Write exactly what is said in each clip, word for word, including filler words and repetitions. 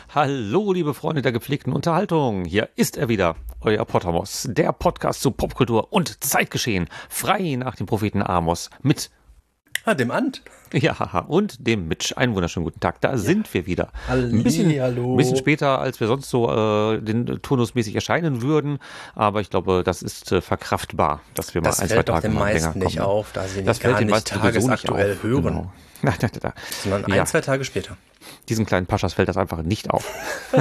Hallo, liebe Freunde der gepflegten Unterhaltung. Hier ist er wieder, euer Potamos, der Podcast zu Popkultur und Zeitgeschehen, frei nach dem Propheten Amos mit Ah, dem Ant. Ja, und dem Mitch. Einen wunderschönen guten Tag. Da ja. sind wir wieder. Halli, ein bisschen, hallo. Ein bisschen später, als wir sonst so äh, den turnusmäßig erscheinen würden. Aber ich glaube, das ist äh, verkraftbar, dass wir das mal ein, zwei Tage mal länger kommen. Das fällt doch den meisten nicht auf, da sie das nicht gar nicht tagesaktuell nicht hören. Genau. Da, da, da. Sondern ein, ja. zwei Tage später. Diesen kleinen Paschas fällt das einfach nicht auf.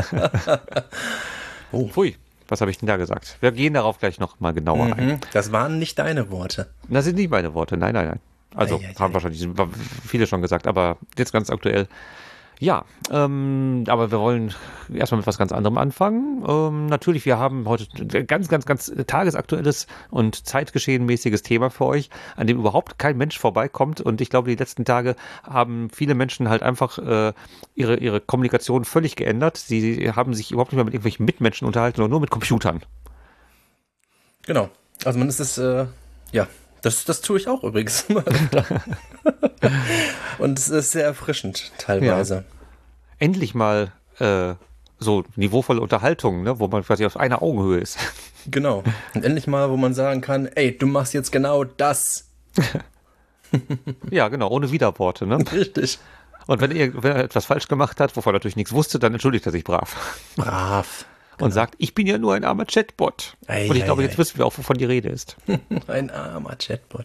oh. Pfui. Was habe ich denn da gesagt? Wir gehen darauf gleich noch mal genauer mhm, ein. Das waren nicht deine Worte. Das sind nicht meine Worte. Nein, nein, nein. Also ei, ei, haben ei. wahrscheinlich viele schon gesagt, aber jetzt ganz aktuell. Ja, ähm, aber wir wollen erstmal mit was ganz anderem anfangen. Ähm, natürlich, wir haben heute ein ganz, ganz, ganz tagesaktuelles und zeitgeschehenmäßiges Thema für euch, an dem überhaupt kein Mensch vorbeikommt. Und ich glaube, die letzten Tage haben viele Menschen halt einfach äh, ihre, ihre Kommunikation völlig geändert. Sie haben sich überhaupt nicht mehr mit irgendwelchen Mitmenschen unterhalten, sondern nur mit Computern. Genau. Also man ist es, äh, ja... Das, das tue ich auch übrigens. Und es ist sehr erfrischend teilweise. Ja. Endlich mal äh, so niveauvolle Unterhaltung, ne, wo man quasi auf einer Augenhöhe ist. Genau. Und endlich mal, wo man sagen kann, ey, du machst jetzt genau das. Ja, genau, ohne Widerworte. Ne? Richtig. Und wenn er, wenn er etwas falsch gemacht hat, wovon er natürlich nichts wusste, dann entschuldigt er sich brav. Brav. Und genau. sagt, ich bin ja nur ein armer Chatbot. Ei, und ich ei, glaube, ei. jetzt wissen wir auch, wovon die Rede ist. Ein armer Chatbot.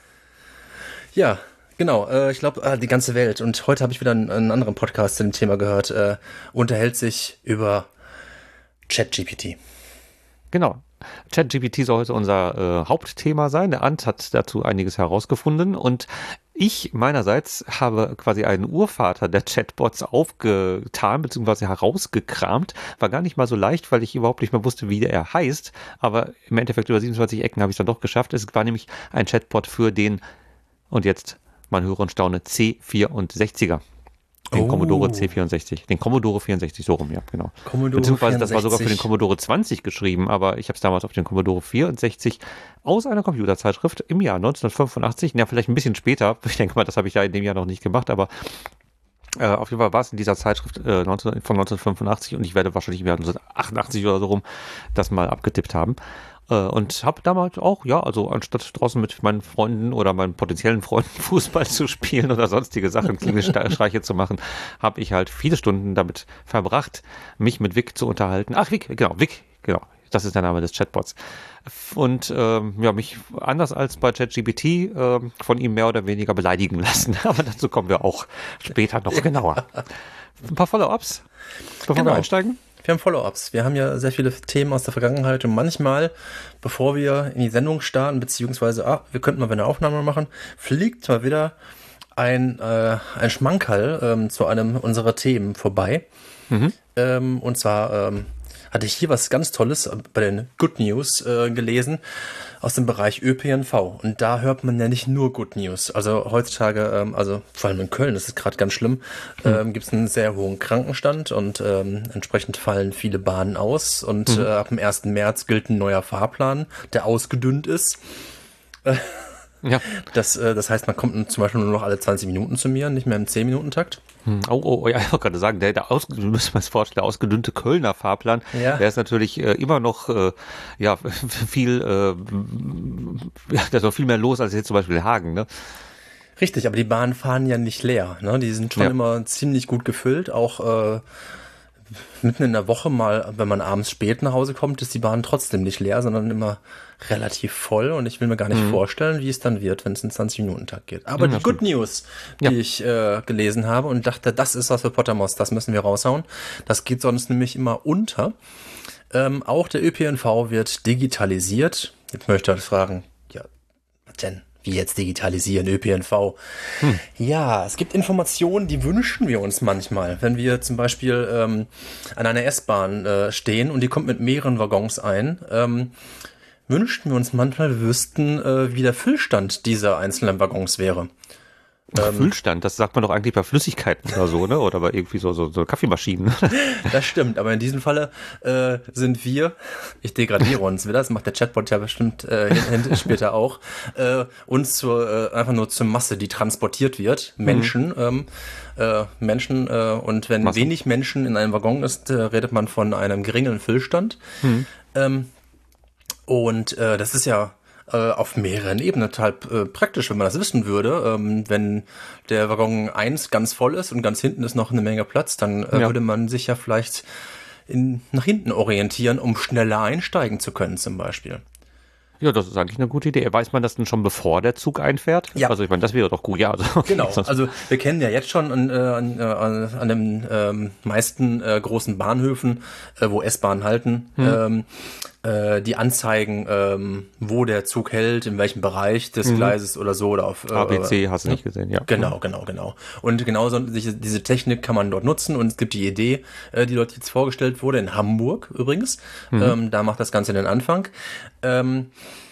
Ja, genau. Äh, ich glaube, äh, die ganze Welt, und heute habe ich wieder einen, einen anderen Podcast zu dem Thema gehört, äh, unterhält sich über ChatGPT. Genau. ChatGPT soll heute unser äh, Hauptthema sein. Der Ant hat dazu einiges herausgefunden und ich meinerseits habe quasi einen Urvater der Chatbots aufgetan bzw. herausgekramt. War gar nicht mal so leicht, weil ich überhaupt nicht mehr wusste, wie er heißt. Aber im Endeffekt über siebenundzwanzig Ecken habe ich es dann doch geschafft. Es war nämlich ein Chatbot für den, und jetzt, man höre und staune, C vierundsechziger. Den oh. Commodore C vierundsechzig. Den Commodore vierundsechzig, so rum, ja, genau. Commodore Beziehungsweise vierundsechzig. Das war sogar für den Commodore zwanzig geschrieben, aber ich habe es damals auf den Commodore vierundsechzig aus einer Computerzeitschrift im Jahr neunzehnhundertfünfundachtzig, ja, vielleicht ein bisschen später, ich denke mal, das habe ich ja in dem Jahr noch nicht gemacht, aber äh, auf jeden Fall war es in dieser Zeitschrift äh, neunzehn, von neunzehnhundertfünfundachtzig und ich werde wahrscheinlich im Jahr neunzehnhundertachtundachtzig oder so rum das mal abgetippt haben. Und habe damals auch, ja, also anstatt draußen mit meinen Freunden oder meinen potenziellen Freunden Fußball zu spielen oder sonstige Sachen, Klingelstreiche zu machen, habe ich halt viele Stunden damit verbracht, mich mit Vic zu unterhalten. Ach, Vic, genau, Vic, genau. Das ist der Name des Chatbots. Und ähm, ja, mich anders als bei ChatGPT äh, von ihm mehr oder weniger beleidigen lassen. Aber dazu kommen wir auch später noch genauer. Ein paar Follow-ups, bevor genau. wir einsteigen. Wir haben Follow-ups. Wir haben ja sehr viele Themen aus der Vergangenheit und manchmal, bevor wir in die Sendung starten, beziehungsweise, ah, wir könnten mal eine Aufnahme machen, fliegt mal wieder ein, äh, ein Schmankerl ähm, zu einem unserer Themen vorbei. Mhm. Ähm, und zwar ähm, hatte ich hier was ganz Tolles bei den Good News äh, gelesen aus dem Bereich Ö P N V. Und da hört man ja nicht nur Good News. Also heutzutage, ähm, also vor allem in Köln, das ist gerade ganz schlimm, ähm, gibt es einen sehr hohen Krankenstand und ähm, entsprechend fallen viele Bahnen aus. Und mhm. äh, ab dem ersten März gilt ein neuer Fahrplan, der ausgedünnt ist. Ja. Das, äh, das heißt, man kommt zum Beispiel nur noch alle zwanzig Minuten zu mir, nicht mehr im zehn-Minuten-Takt. Oh, oh, oh, ja, ich wollte gerade sagen, der, der, aus, müssen wir uns vorstellen, der ausgedünnte Kölner Fahrplan, ja. der ist natürlich äh, immer noch äh, ja, viel, äh, ja, da ist noch viel mehr los als jetzt zum Beispiel Hagen, ne? Richtig, aber die Bahnen fahren ja nicht leer, ne? Die sind schon ja. immer ziemlich gut gefüllt, auch äh, mitten in der Woche mal, wenn man abends spät nach Hause kommt, ist die Bahn trotzdem nicht leer, sondern immer relativ voll und ich will mir gar nicht mhm. vorstellen, wie es dann wird, wenn es in zwanzig-Minuten-Takt geht. Aber ja, die Good News, die ja. ich äh, gelesen habe und dachte, das ist was für Potamos, das müssen wir raushauen. Das geht sonst nämlich immer unter. Ähm, auch der Ö P N V wird digitalisiert. Jetzt möchte ich fragen, ja, was denn? Wie jetzt digitalisieren, Ö P N V? Hm. Ja, es gibt Informationen, die wünschen wir uns manchmal. Wenn wir zum Beispiel ähm, an einer S-Bahn äh, stehen und die kommt mit mehreren Waggons ein, ähm, wünschten wir uns manchmal, wir wüssten, äh, wie der Füllstand dieser einzelnen Waggons wäre. Ähm, Füllstand, das sagt man doch eigentlich bei Flüssigkeiten oder so, ne? Oder bei irgendwie so, so, so Kaffeemaschinen. Das stimmt, aber in diesem Falle äh, sind wir, ich degradiere uns wieder, das macht der Chatbot ja bestimmt äh, später auch, äh, uns zur, äh, einfach nur zur Masse, die transportiert wird, Menschen, mhm. ähm, äh, Menschen äh, und wenn Masse. wenig Menschen in einem Waggon ist, äh, redet man von einem geringen Füllstand. Mhm. Ähm, und äh, das ist ja auf mehreren Ebenen total äh, praktisch, wenn man das wissen würde. Ähm, wenn der Waggon eins ganz voll ist und ganz hinten ist noch eine Menge Platz, dann äh, ja. würde man sich ja vielleicht in, nach hinten orientieren, um schneller einsteigen zu können zum Beispiel. Ja, das ist eigentlich eine gute Idee. Weiß man das denn schon, bevor der Zug einfährt? Ja. Also ich meine, das wäre doch gut, ja. Also, okay. Genau, also wir kennen ja jetzt schon an, an, an, an den ähm, meisten äh, großen Bahnhöfen, äh, wo S-Bahnen halten, hm. ähm, äh, die Anzeigen, ähm, wo der Zug hält, in welchem Bereich des mhm. Gleises oder so. Oder auf, äh, A B C hast du nicht gesehen, ja. Genau, genau, genau. Und genauso diese, diese Technik kann man dort nutzen und es gibt die Idee, äh, die dort jetzt vorgestellt wurde, in Hamburg übrigens. Mhm. Ähm, da macht das Ganze den Anfang. Ähm,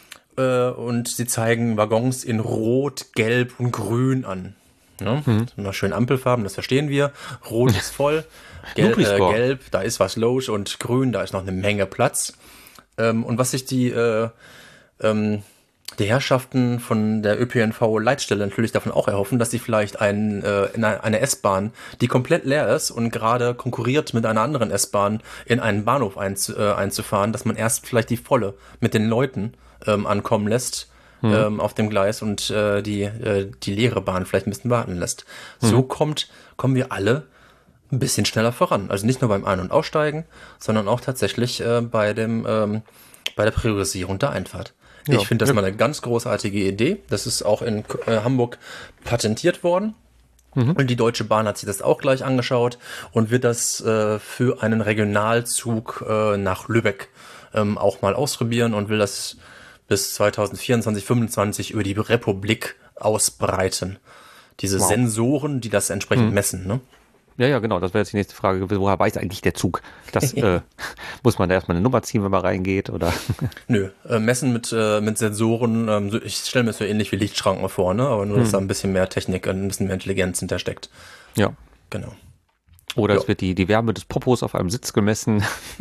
äh, und sie zeigen Waggons in Rot, Gelb und Grün an. Ja? Mhm. Immer schön Ampelfarben, das verstehen wir. Rot ist voll, Gel äh, Gelb, da ist was los und Grün, da ist noch eine Menge Platz. Ähm, und was sich die, äh, ähm, die Herrschaften von der Ö P N V-Leitstelle natürlich davon auch erhoffen, dass sie vielleicht ein, äh, in eine S-Bahn, die komplett leer ist und gerade konkurriert mit einer anderen S-Bahn, in einen Bahnhof einzu, äh, einzufahren, dass man erst vielleicht die volle mit den Leuten ähm, ankommen lässt hm. ähm, auf dem Gleis und äh, die, äh, die leere Bahn vielleicht ein bisschen warten lässt. Hm. So kommt, kommen wir alle ein bisschen schneller voran. Also nicht nur beim Ein- und Aussteigen, sondern auch tatsächlich äh, bei dem ähm, bei der Priorisierung der Einfahrt. Ja. Ich finde das ja. mal eine ganz großartige Idee. Das ist auch in äh, Hamburg patentiert worden. Mhm. Und die Deutsche Bahn hat sich das auch gleich angeschaut und wird das äh, für einen Regionalzug äh, nach Lübeck ähm, auch mal ausprobieren und will das bis zwanzig vierundzwanzig, fünfundzwanzig über die Republik ausbreiten. Diese wow. Sensoren, die das entsprechend mhm. messen, ne? Ja, ja, genau. Das wäre jetzt die nächste Frage gewesen. Woher weiß eigentlich der Zug? Das äh, muss man da erstmal eine Nummer ziehen, wenn man reingeht, oder? Nö, äh, messen mit, äh, mit Sensoren. Ähm, so, ich stelle mir das so ähnlich wie Lichtschranken vor, ne? Aber nur, dass hm. da ein bisschen mehr Technik, ein bisschen mehr Intelligenz hintersteckt. Ja. Genau. Oder jo. es wird die, die Wärme des Popos auf einem Sitz gemessen.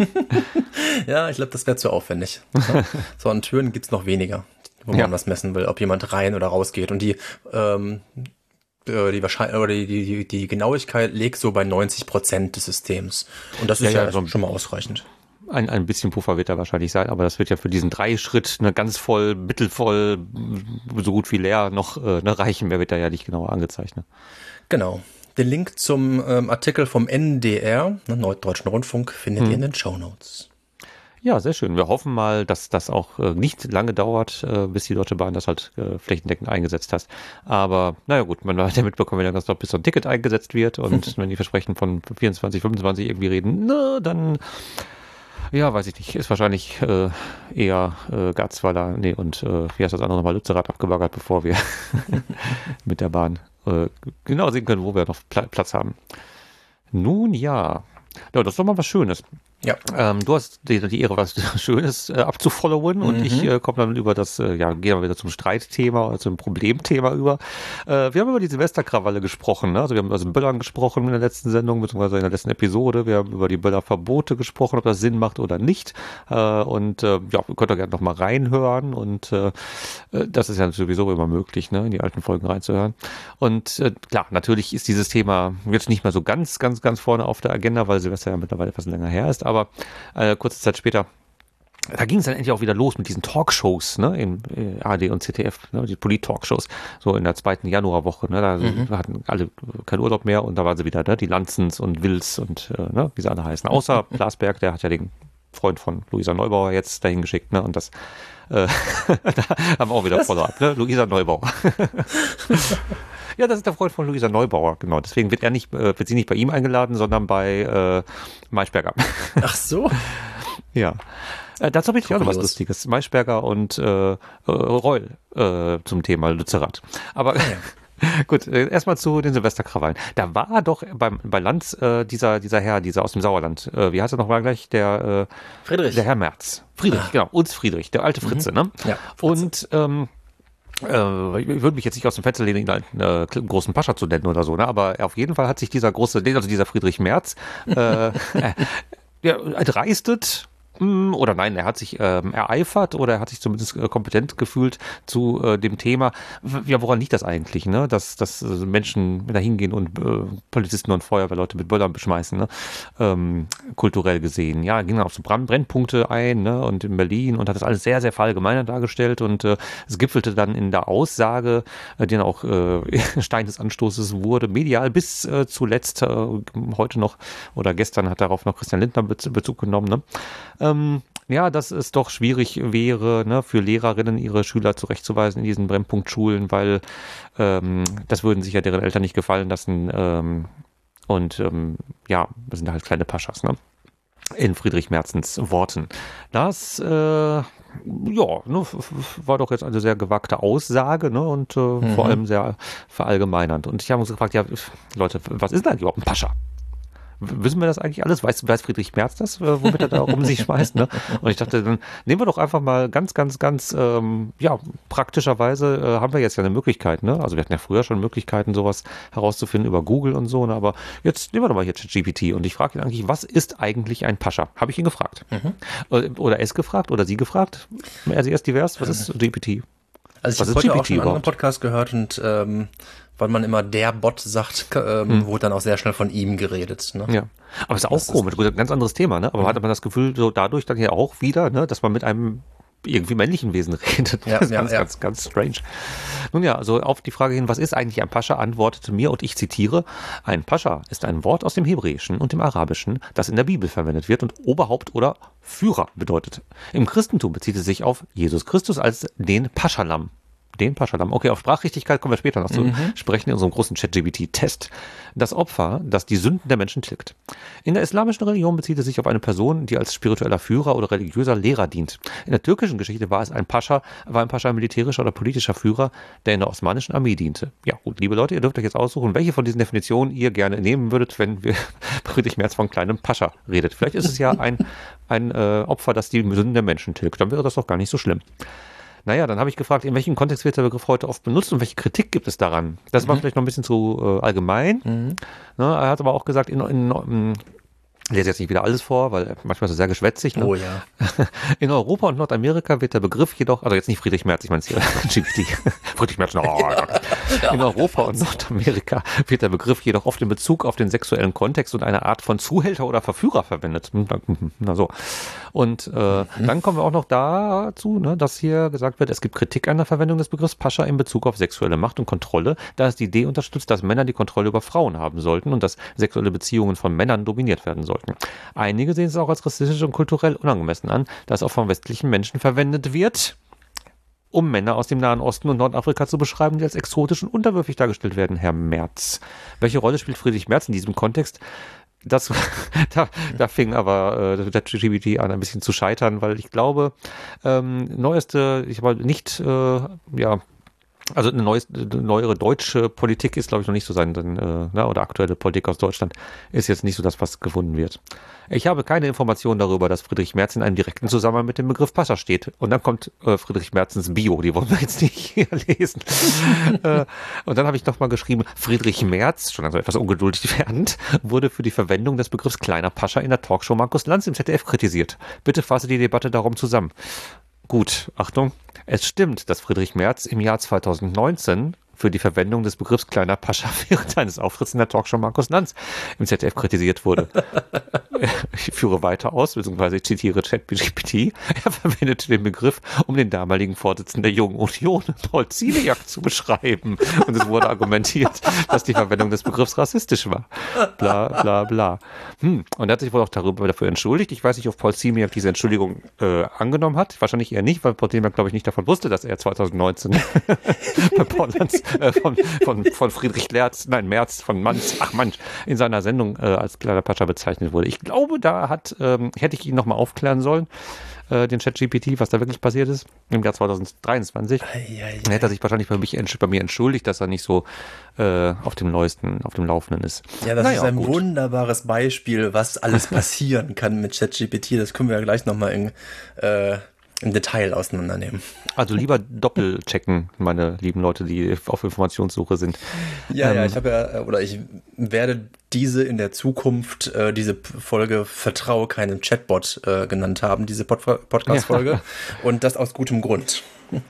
Ja, ich glaube, das wäre zu aufwendig. Ja? So an Türen gibt's noch weniger, wo ja. man was messen will, ob jemand rein oder rausgeht. Und die ähm, die Wahrscheinlich oder die, die, die Genauigkeit liegt so bei neunzig Prozent des Systems. Und das ist ja, ja, ja so schon mal ausreichend. Ein, ein bisschen Puffer wird da wahrscheinlich sein, aber das wird ja für diesen Dreischritt eine ganz voll, mittelvoll, so gut wie leer noch äh, ne, reichen. Mehr wird da ja nicht genauer angezeichnet. Genau. Den Link zum ähm, Artikel vom N D R, ne, Norddeutschen Rundfunk, findet hm. ihr in den Shownotes. Ja, sehr schön. Wir hoffen mal, dass das auch äh, nicht lange dauert, äh, bis die Deutsche Bahn das halt äh, flächendeckend eingesetzt hat. Aber naja gut, man hat ja mitbekommen, wenn das noch bis so ein Ticket eingesetzt wird und wenn die Versprechen von vierundzwanzig, fünfundzwanzig irgendwie reden, na, dann, ja, weiß ich nicht, ist wahrscheinlich äh, eher äh, Garzweiler, nee, und äh, wie heißt das andere nochmal, Lützerath abgebaggert, bevor wir mit der Bahn äh, genau sehen können, wo wir noch Pla- Platz haben. Nun ja, ja, das ist doch mal was Schönes. Ja. Ähm, du hast die, die Ehre, was Schönes äh, abzufollowen und mhm. ich äh, komme dann über das, äh, ja, gehen wir wieder zum Streitthema oder zum Problemthema über. Äh, wir haben über die Silvesterkrawalle gesprochen, ne? Also wir haben über den Böllern gesprochen in der letzten Sendung, beziehungsweise in der letzten Episode. Wir haben über die Böllerverbote gesprochen, ob das Sinn macht oder nicht. Äh, und äh, ja, ihr könnt da gerne nochmal reinhören und äh, das ist ja sowieso immer möglich, ne, in die alten Folgen reinzuhören. Und äh, klar, natürlich ist dieses Thema jetzt nicht mehr so ganz, ganz, ganz vorne auf der Agenda, weil Silvester ja mittlerweile etwas länger her ist, aber äh, kurze Zeit später, da ging es dann endlich auch wieder los mit diesen Talkshows, ne, in äh, A R D und Z D F, ne, die Polit-Talkshows, so in der zweiten Januarwoche, ne, da mhm. hatten alle keinen Urlaub mehr und da waren sie wieder, ne, die Lanzens und Wills und, äh, ne, wie sie alle heißen, außer Blasberg, der hat ja den Freund von Luisa Neubauer jetzt dahin geschickt, ne, und das, äh, da haben wir auch wieder Follow-up, ne, Luisa Neubauer. Ja, das ist der Freund von Luisa Neubauer, genau. Deswegen wird er nicht, äh, wird sie nicht bei ihm eingeladen, sondern bei äh, Maischberger. Ach so. Ja. Äh, dazu habe ich auch noch was Lustiges. Maischberger und äh, äh, Reul äh, zum Thema Lützerath. Aber ja. Gut, äh, erstmal zu den Silvesterkrawallen. Da war doch beim, bei Lanz äh, dieser, dieser Herr, dieser aus dem Sauerland, äh, wie heißt er nochmal gleich? Der äh, Friedrich. Der Herr Merz. Friedrich, ah. genau. Uns Friedrich, der alte Fritze, mhm. ne? Ja. Fritze. Und ähm, äh, ich würde mich jetzt nicht aus dem Fenster lehnen, ihn einen äh, großen Pascha zu nennen oder so, ne? Aber auf jeden Fall hat sich dieser große, also dieser Friedrich Merz, äh, ja, erdreistet, oder nein, er hat sich ähm, ereifert oder er hat sich zumindest äh, kompetent gefühlt zu äh, dem Thema. Ja, woran liegt das eigentlich, ne? Dass, dass äh, Menschen da hingehen und äh, Polizisten und Feuerwehrleute mit Böllern beschmeißen, ne? Ähm, kulturell gesehen. Ja, ging dann auf so Brand Brennpunkte ein, ne? Und in Berlin und hat das alles sehr, sehr verallgemeinert dargestellt und äh, es gipfelte dann in der Aussage, äh, die dann auch äh, Stein des Anstoßes wurde, medial bis äh, zuletzt, äh, heute noch oder gestern hat darauf noch Christian Lindner Bezug genommen, ne? Ähm, ja, dass es doch schwierig wäre, ne, für Lehrerinnen ihre Schüler zurechtzuweisen in diesen Brennpunktschulen, weil ähm, das würden sich ja deren Eltern nicht gefallen lassen. Ähm, und ähm, ja, das sind halt kleine Paschas, ne? In Friedrich Merzens Worten. Das äh, ja, ne, war doch jetzt eine sehr gewagte Aussage, ne, und äh, mhm. vor allem sehr verallgemeinernd. Und ich habe uns gefragt, ja, Leute, was ist denn eigentlich überhaupt ein Pascha? Wissen wir das eigentlich alles? Weiß, weiß Friedrich Merz das, äh, womit er da um sich schmeißt? Ne? Und ich dachte, dann nehmen wir doch einfach mal ganz, ganz, ganz, ähm, ja, praktischerweise äh, haben wir jetzt ja eine Möglichkeit, ne? Also wir hatten ja früher schon Möglichkeiten, sowas herauszufinden über Google und so, ne? Aber jetzt nehmen wir doch mal hier ChatGPT und ich frage ihn eigentlich, was ist eigentlich ein Pascha? Habe ich ihn gefragt. Mhm. Oder es gefragt oder sie gefragt? Er sie erst divers, was ist G P T? Also ich habe heute auch schon einen anderen Podcast gehört und ähm, weil man immer der Bot sagt, ähm, hm. wurde dann auch sehr schnell von ihm geredet. Ne? Ja, aber ist auch das komisch, ist ein ganz anderes Thema, ne? Aber mhm. hat man das Gefühl, so dadurch dann ja auch wieder, ne, dass man mit einem irgendwie männlichen Wesen redet. Ja, das ist ja, ganz, ja. ganz, ganz strange. Nun ja, also auf die Frage hin, was ist eigentlich ein Pascha, antwortete mir, und ich zitiere, ein Pascha ist ein Wort aus dem Hebräischen und dem Arabischen, das in der Bibel verwendet wird und Oberhaupt oder Führer bedeutet. Im Christentum bezieht es sich auf Jesus Christus als den Paschalam. Den Paschalam. Okay, auf Sprachrichtigkeit kommen wir später noch mhm. zu sprechen in unserem großen ChatGPT-Test. Das Opfer, das die Sünden der Menschen tilgt. In der islamischen Religion bezieht es sich auf eine Person, die als spiritueller Führer oder religiöser Lehrer dient. In der türkischen Geschichte war es ein Pascha, war ein Pascha ein militärischer oder politischer Führer, der in der osmanischen Armee diente. Ja gut, liebe Leute, ihr dürft euch jetzt aussuchen, welche von diesen Definitionen ihr gerne nehmen würdet, wenn wir Friedrich Merz von kleinem Pascha redet. Vielleicht ist es ja ein, ein äh, Opfer, das die Sünden der Menschen tilgt. Dann wäre das doch gar nicht so schlimm. Naja, dann habe ich gefragt, in welchem Kontext wird der Begriff heute oft benutzt und welche Kritik gibt es daran? Das mhm. war vielleicht noch ein bisschen zu äh, allgemein. Mhm. Ne, er hat aber auch gesagt, in, in, in ich lese jetzt nicht wieder alles vor, weil manchmal ist es sehr geschwätzig. Ne? Oh ja. In Europa und Nordamerika wird der Begriff jedoch, also jetzt nicht Friedrich Merz, ich meine hier G P T. Friedrich Merz, oh, in Europa und Nordamerika wird der Begriff jedoch oft in Bezug auf den sexuellen Kontext und eine Art von Zuhälter oder Verführer verwendet. Na so. Und äh, mhm. dann kommen wir auch noch dazu, ne, dass hier gesagt wird, es gibt Kritik an der Verwendung des Begriffs Pascha in Bezug auf sexuelle Macht und Kontrolle, da es die Idee unterstützt, dass Männer die Kontrolle über Frauen haben sollten und dass sexuelle Beziehungen von Männern dominiert werden sollten. Einige sehen es auch als rassistisch und kulturell unangemessen an, da es auch von westlichen Menschen verwendet wird, um Männer aus dem Nahen Osten und Nordafrika zu beschreiben, die als exotisch und unterwürfig dargestellt werden, Herr Merz. Welche Rolle spielt Friedrich Merz in diesem Kontext? Das, da, da fing aber äh, der G P T an, ein bisschen zu scheitern, weil ich glaube, ähm, neueste, ich habe nicht, äh, ja, also eine, neues, eine neuere deutsche Politik ist, glaube ich, noch nicht so sein, denn, äh, na, oder aktuelle Politik aus Deutschland ist jetzt nicht so das, was gefunden wird. Ich habe keine Informationen darüber, dass Friedrich Merz in einem direkten Zusammenhang mit dem Begriff Pascha steht. Und dann kommt äh, Friedrich Merzens Bio, die wollen wir jetzt nicht hier lesen. äh, und dann habe ich nochmal geschrieben, Friedrich Merz, schon also etwas ungeduldig werdend, wurde für die Verwendung des Begriffs kleiner Pascha in der Talkshow Markus Lanz im Z D F kritisiert. Bitte fasse die Debatte darum zusammen. Gut, Achtung. Es stimmt, dass Friedrich Merz im Jahr zweitausendneunzehn für die Verwendung des Begriffs kleiner Pascha während seines Auftritts in der Talkshow Markus Lanz im Z D F kritisiert wurde. Ich führe weiter aus, beziehungsweise ich zitiere ChatGPT. Er verwendete den Begriff, um den damaligen Vorsitzenden der Jungen Union, Paul Ziemiak, zu beschreiben. Und es wurde argumentiert, dass die Verwendung des Begriffs rassistisch war. Bla, bla, bla. Hm. Und er hat sich wohl auch darüber dafür entschuldigt. Ich weiß nicht, ob Paul Ziemiak diese Entschuldigung äh, angenommen hat. Wahrscheinlich eher nicht, weil Paul Ziemiak, glaube ich, nicht davon wusste, dass er zweitausendneunzehn bei Paul Lanz, äh, von, von, von Friedrich Lerz, nein, Merz, von Manz, ach Mann, in seiner Sendung äh, als kleiner Pascha bezeichnet wurde. Ich glaube, da hat, ähm, hätte ich ihn nochmal aufklären sollen, äh, den ChatGPT, was da wirklich passiert ist, im Jahr zweitausenddreiundzwanzig. Ei, ei, ei. Dann hätte er sich wahrscheinlich bei, mich, bei mir entschuldigt, dass er nicht so äh, auf dem neuesten, auf dem Laufenden ist. Ja, das naja, ist ein gut. wunderbares Beispiel, was alles passieren kann mit ChatGPT. Das können wir ja gleich nochmal in, äh, im Detail auseinandernehmen. Also lieber doppelchecken, meine lieben Leute, die auf Informationssuche sind. Ja, ähm, ja, ich habe ja, oder ich werde diese in der Zukunft, äh, diese Folge Vertraue keinem Chatbot äh, genannt haben, diese Pod- Podcast-Folge. Ja. Und das aus gutem Grund.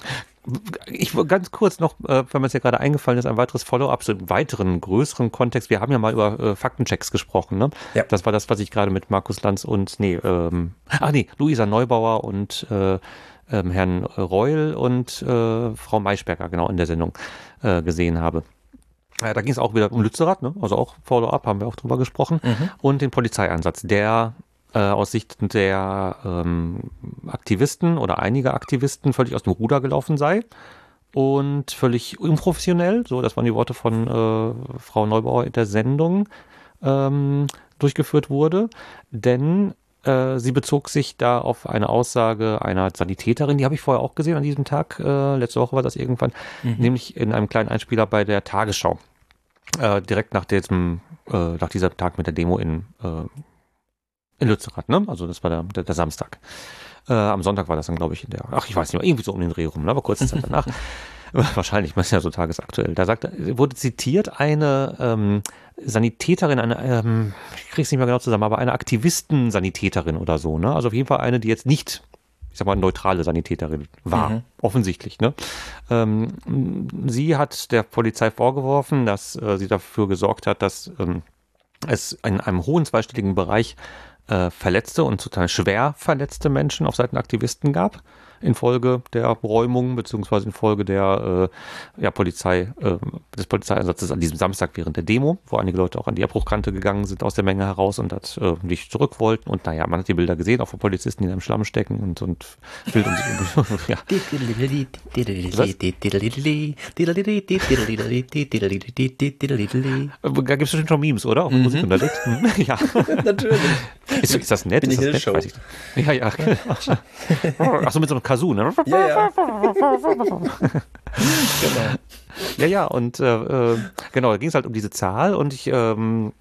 Ich ganz kurz noch, äh, weil mir es ja gerade eingefallen ist, ein weiteres Follow-up zu einem weiteren, größeren Kontext. Wir haben ja mal über äh, Faktenchecks gesprochen, ne? Ja. Das war das, was ich gerade mit Markus Lanz und, nee, ähm, ach nee, Luisa Neubauer und äh, ähm, Herrn Reul und äh, Frau Maischberger, genau, in der Sendung äh, gesehen habe. Ja, da ging es auch wieder um Lützerath, ne? Also auch Follow-up, haben wir auch drüber gesprochen. Mhm. Und den Polizeieinsatz, der äh, aus Sicht der ähm, Aktivisten oder einiger Aktivisten völlig aus dem Ruder gelaufen sei und völlig unprofessionell, so, das waren die Worte von äh, Frau Neubauer in der Sendung, ähm, durchgeführt wurde. Denn äh, sie bezog sich da auf eine Aussage einer Sanitäterin, die habe ich vorher auch gesehen an diesem Tag, äh, letzte Woche war das irgendwann, mhm. nämlich in einem kleinen Einspieler bei der Tagesschau. Äh, direkt nach diesem, äh, nach dieser Tag mit der Demo in, äh, in Lützerath, ne? Also das war der, der, der Samstag. Äh, am Sonntag war das dann, glaube ich, in der, ach, ich weiß nicht mehr, irgendwie so um den Dreh rum, ne? Aber kurze Zeit danach. Wahrscheinlich, man ist ja so tagesaktuell. Da sagt, wurde zitiert eine ähm, Sanitäterin, eine, ähm, ich krieg's nicht mehr genau zusammen, aber eine Aktivisten-Sanitäterin oder so, ne? Also auf jeden Fall eine, die jetzt nicht, ich sag mal, neutrale Sanitäterin war, mhm. offensichtlich, ne? Ähm, sie hat der Polizei vorgeworfen, dass äh, sie dafür gesorgt hat, dass ähm, es in einem hohen zweistelligen Bereich äh, verletzte und total schwer verletzte Menschen auf Seiten Aktivisten gab, infolge der Räumung beziehungsweise infolge der äh, ja, Polizei, äh, des Polizeieinsatzes an diesem Samstag während der Demo, wo einige Leute auch an die Abbruchkante gegangen sind aus der Menge heraus und das äh, nicht zurück wollten. Und naja, man hat die Bilder gesehen, auch von Polizisten, die in einem Schlamm stecken und, und Bild und ja. Da gibt es bestimmt schon Memes, oder? Auch mhm. Musik unterlegt. Ja. Natürlich. Ist, ist das nett? Bin ist das nett? Weiß ich. Ja, ja. Achso, mit so einem Kazoo, ne? Ja, ja. Genau. Ja, ja, und äh, genau, da ging es halt um diese Zahl und ich, ähm,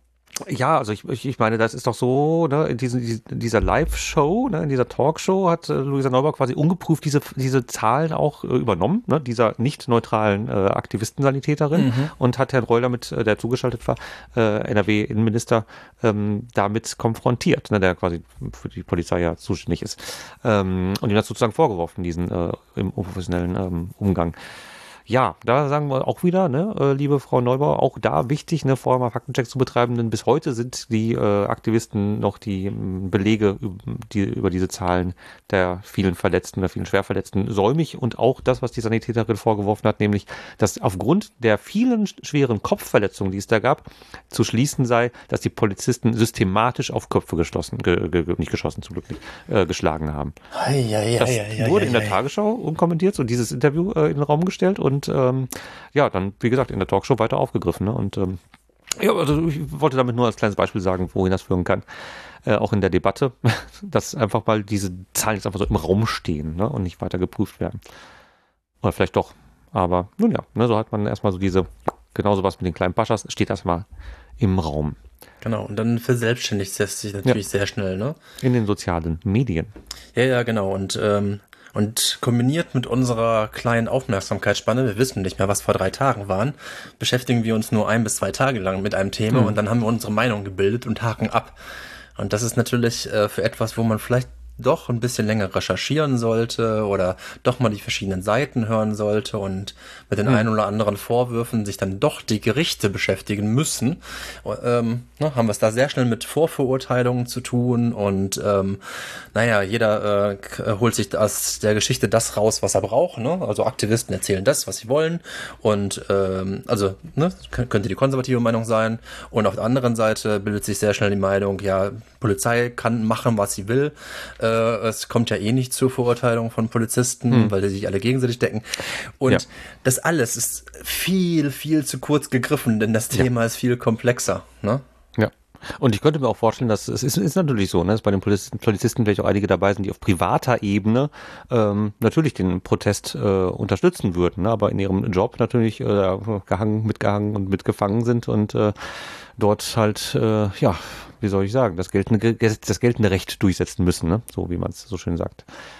ja, also ich, ich, ich meine, das ist doch so, ne, in, diesen, in dieser Live-Show, ne, in dieser Talkshow hat äh, Luisa Neubauer quasi ungeprüft diese, diese Zahlen auch äh, übernommen, ne, dieser nicht neutralen äh, Aktivisten-Sanitäterin mhm. und hat Herrn Reuler, mit, äh, der zugeschaltet war, äh, N R W-Innenminister, ähm, damit konfrontiert, ne, der quasi für die Polizei ja zuständig ist, ähm, und ihm das sozusagen vorgeworfen, diesen äh, im unprofessionellen ähm, Umgang. Ja, da sagen wir auch wieder, ne, äh, liebe Frau Neubauer, auch da wichtig, ne, vorher mal Faktenchecks zu betreiben, denn bis heute sind die äh, Aktivisten noch die m, Belege die, über diese Zahlen der vielen Verletzten, der vielen Schwerverletzten säumig und auch das, was die Sanitäterin vorgeworfen hat, nämlich, dass aufgrund der vielen schweren Kopfverletzungen, die es da gab, zu schließen sei, dass die Polizisten systematisch auf Köpfe geschlossen, ge, ge, nicht geschossen, zum Glück nicht, äh, geschlagen haben. Ei, ei, das ei, ei, wurde ei, in der ei. Tagesschau unkommentiert, so dieses Interview äh, in den Raum gestellt und Und ähm, ja, dann, wie gesagt, in der Talkshow weiter aufgegriffen. Ne? Und ähm, ja, also ich wollte damit nur als kleines Beispiel sagen, wohin das führen kann. Äh, auch in der Debatte, dass einfach mal diese Zahlen jetzt einfach so im Raum stehen, ne? Und nicht weiter geprüft werden. Oder vielleicht doch. Aber nun ja, ne, so hat man erstmal so diese, genauso was mit den kleinen Paschas, steht erstmal im Raum. Genau, und dann verselbstständigt es sich natürlich ja. sehr schnell, ne? In den sozialen Medien. Ja, ja, genau. Und ähm, Und kombiniert mit unserer kleinen Aufmerksamkeitsspanne, wir wissen nicht mehr, was vor drei Tagen waren, beschäftigen wir uns nur ein bis zwei Tage lang mit einem Thema mhm. und dann haben wir unsere Meinung gebildet und haken ab. Und das ist natürlich äh, für etwas, wo man vielleicht doch ein bisschen länger recherchieren sollte oder doch mal die verschiedenen Seiten hören sollte und mit den mhm. ein oder anderen Vorwürfen sich dann doch die Gerichte beschäftigen müssen, ähm, ne, haben wir es da sehr schnell mit Vorverurteilungen zu tun und ähm, naja, jeder äh, holt sich aus der Geschichte das raus, was er braucht, ne? Also Aktivisten erzählen das, was sie wollen und ähm, also ne, könnte die konservative Meinung sein und auf der anderen Seite bildet sich sehr schnell die Meinung, ja, Polizei kann machen, was sie will, äh, es kommt ja eh nicht zur Verurteilung von Polizisten, hm. weil die sich alle gegenseitig decken. Und ja. das alles ist viel, viel zu kurz gegriffen, denn das Thema ja. ist viel komplexer. Ne? Ja. Und ich könnte mir auch vorstellen, dass es ist, ist natürlich so, ne, dass bei den Polizisten, Polizisten vielleicht auch einige dabei sind, die auf privater Ebene ähm, natürlich den Protest äh, unterstützen würden, ne, aber in ihrem Job natürlich äh, gehangen, mitgehangen und mitgefangen sind und äh, dort halt, äh, ja, wie soll ich sagen, das geltende, das geltende Recht durchsetzen müssen, ne, so wie man es so schön sagt.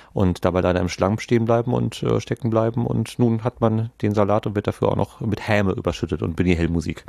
und dabei leider im Schlamm stehen bleiben und äh, stecken bleiben. Und nun hat man den Salat und wird dafür auch noch mit Häme überschüttet und Benny Hill Musik.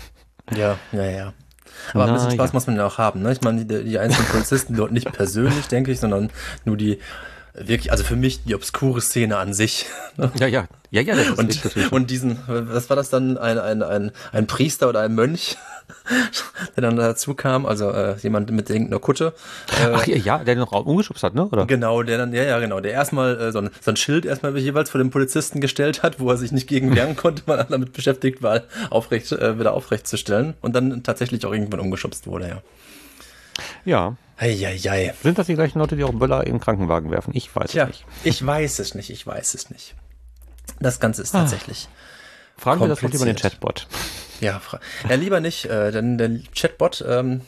Ja, ja, ja. Aber ein bisschen Na, Spaß ja. muss man ja auch haben, ne? Ich meine, die, die einzelnen Polizisten dort nicht persönlich, denke ich, sondern nur die wirklich, also für mich die obskure Szene an sich. Ja, ja, ja, ja, das ist Und, richtig. und diesen, was war das dann, ein, ein, ein, ein Priester oder ein Mönch, der dann dazu kam, also äh, jemand mit irgendeiner Kutte. Äh, Ach ja, ja, der den Raum umgeschubst hat, ne? Oder? Genau, der dann, ja, ja, genau, der erstmal äh, so, ein, so ein Schild erstmal jeweils vor dem Polizisten gestellt hat, wo er sich nicht gegen wehren konnte, weil er damit beschäftigt war, aufrecht, äh, wieder aufrecht zu stellen und dann tatsächlich auch irgendwann umgeschubst wurde, ja. Ja. Eieiei. Sind das die gleichen Leute, die auch Böller in den Krankenwagen werfen? Ich weiß Tja, es nicht. ich weiß es nicht, ich weiß es nicht. Das Ganze ist tatsächlich. Fragen wir das doch lieber den kompliziert. Chatbot. Ja, fra- ja, lieber nicht, äh, denn der Chatbot, ähm,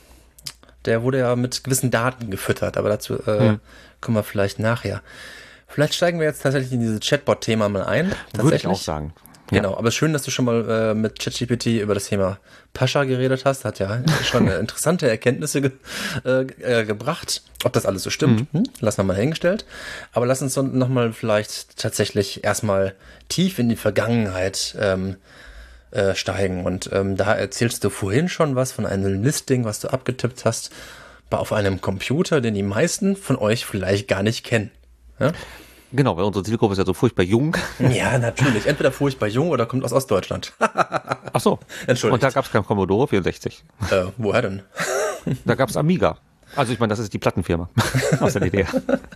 der wurde ja mit gewissen Daten gefüttert, aber dazu äh, Hm. kommen wir vielleicht nachher. Vielleicht steigen wir jetzt tatsächlich in dieses Chatbot-Thema mal ein. Würde ich auch sagen. Genau, aber schön, dass du schon mal äh, mit ChatGPT über das Thema Pascha geredet hast. Hat ja schon äh, interessante Erkenntnisse ge äh, äh, gebracht. Ob das alles so stimmt, mhm. hm? lassen wir mal hingestellt. Aber lass uns noch mal vielleicht tatsächlich erstmal tief in die Vergangenheit ähm, äh, steigen. Und ähm, da erzählst du vorhin schon was von einem Listing, was du abgetippt hast, auf einem Computer, den die meisten von euch vielleicht gar nicht kennen. Ja? Genau, weil unsere Zielgruppe ist ja so furchtbar jung. Ja, natürlich. Entweder furchtbar jung oder kommt aus Ostdeutschland. Ach so. Entschuldigt. Und da gab es kein Commodore vierundsechzig. Äh, woher denn? Da gab es Amiga. Also ich meine, das ist die Plattenfirma aus der D D R.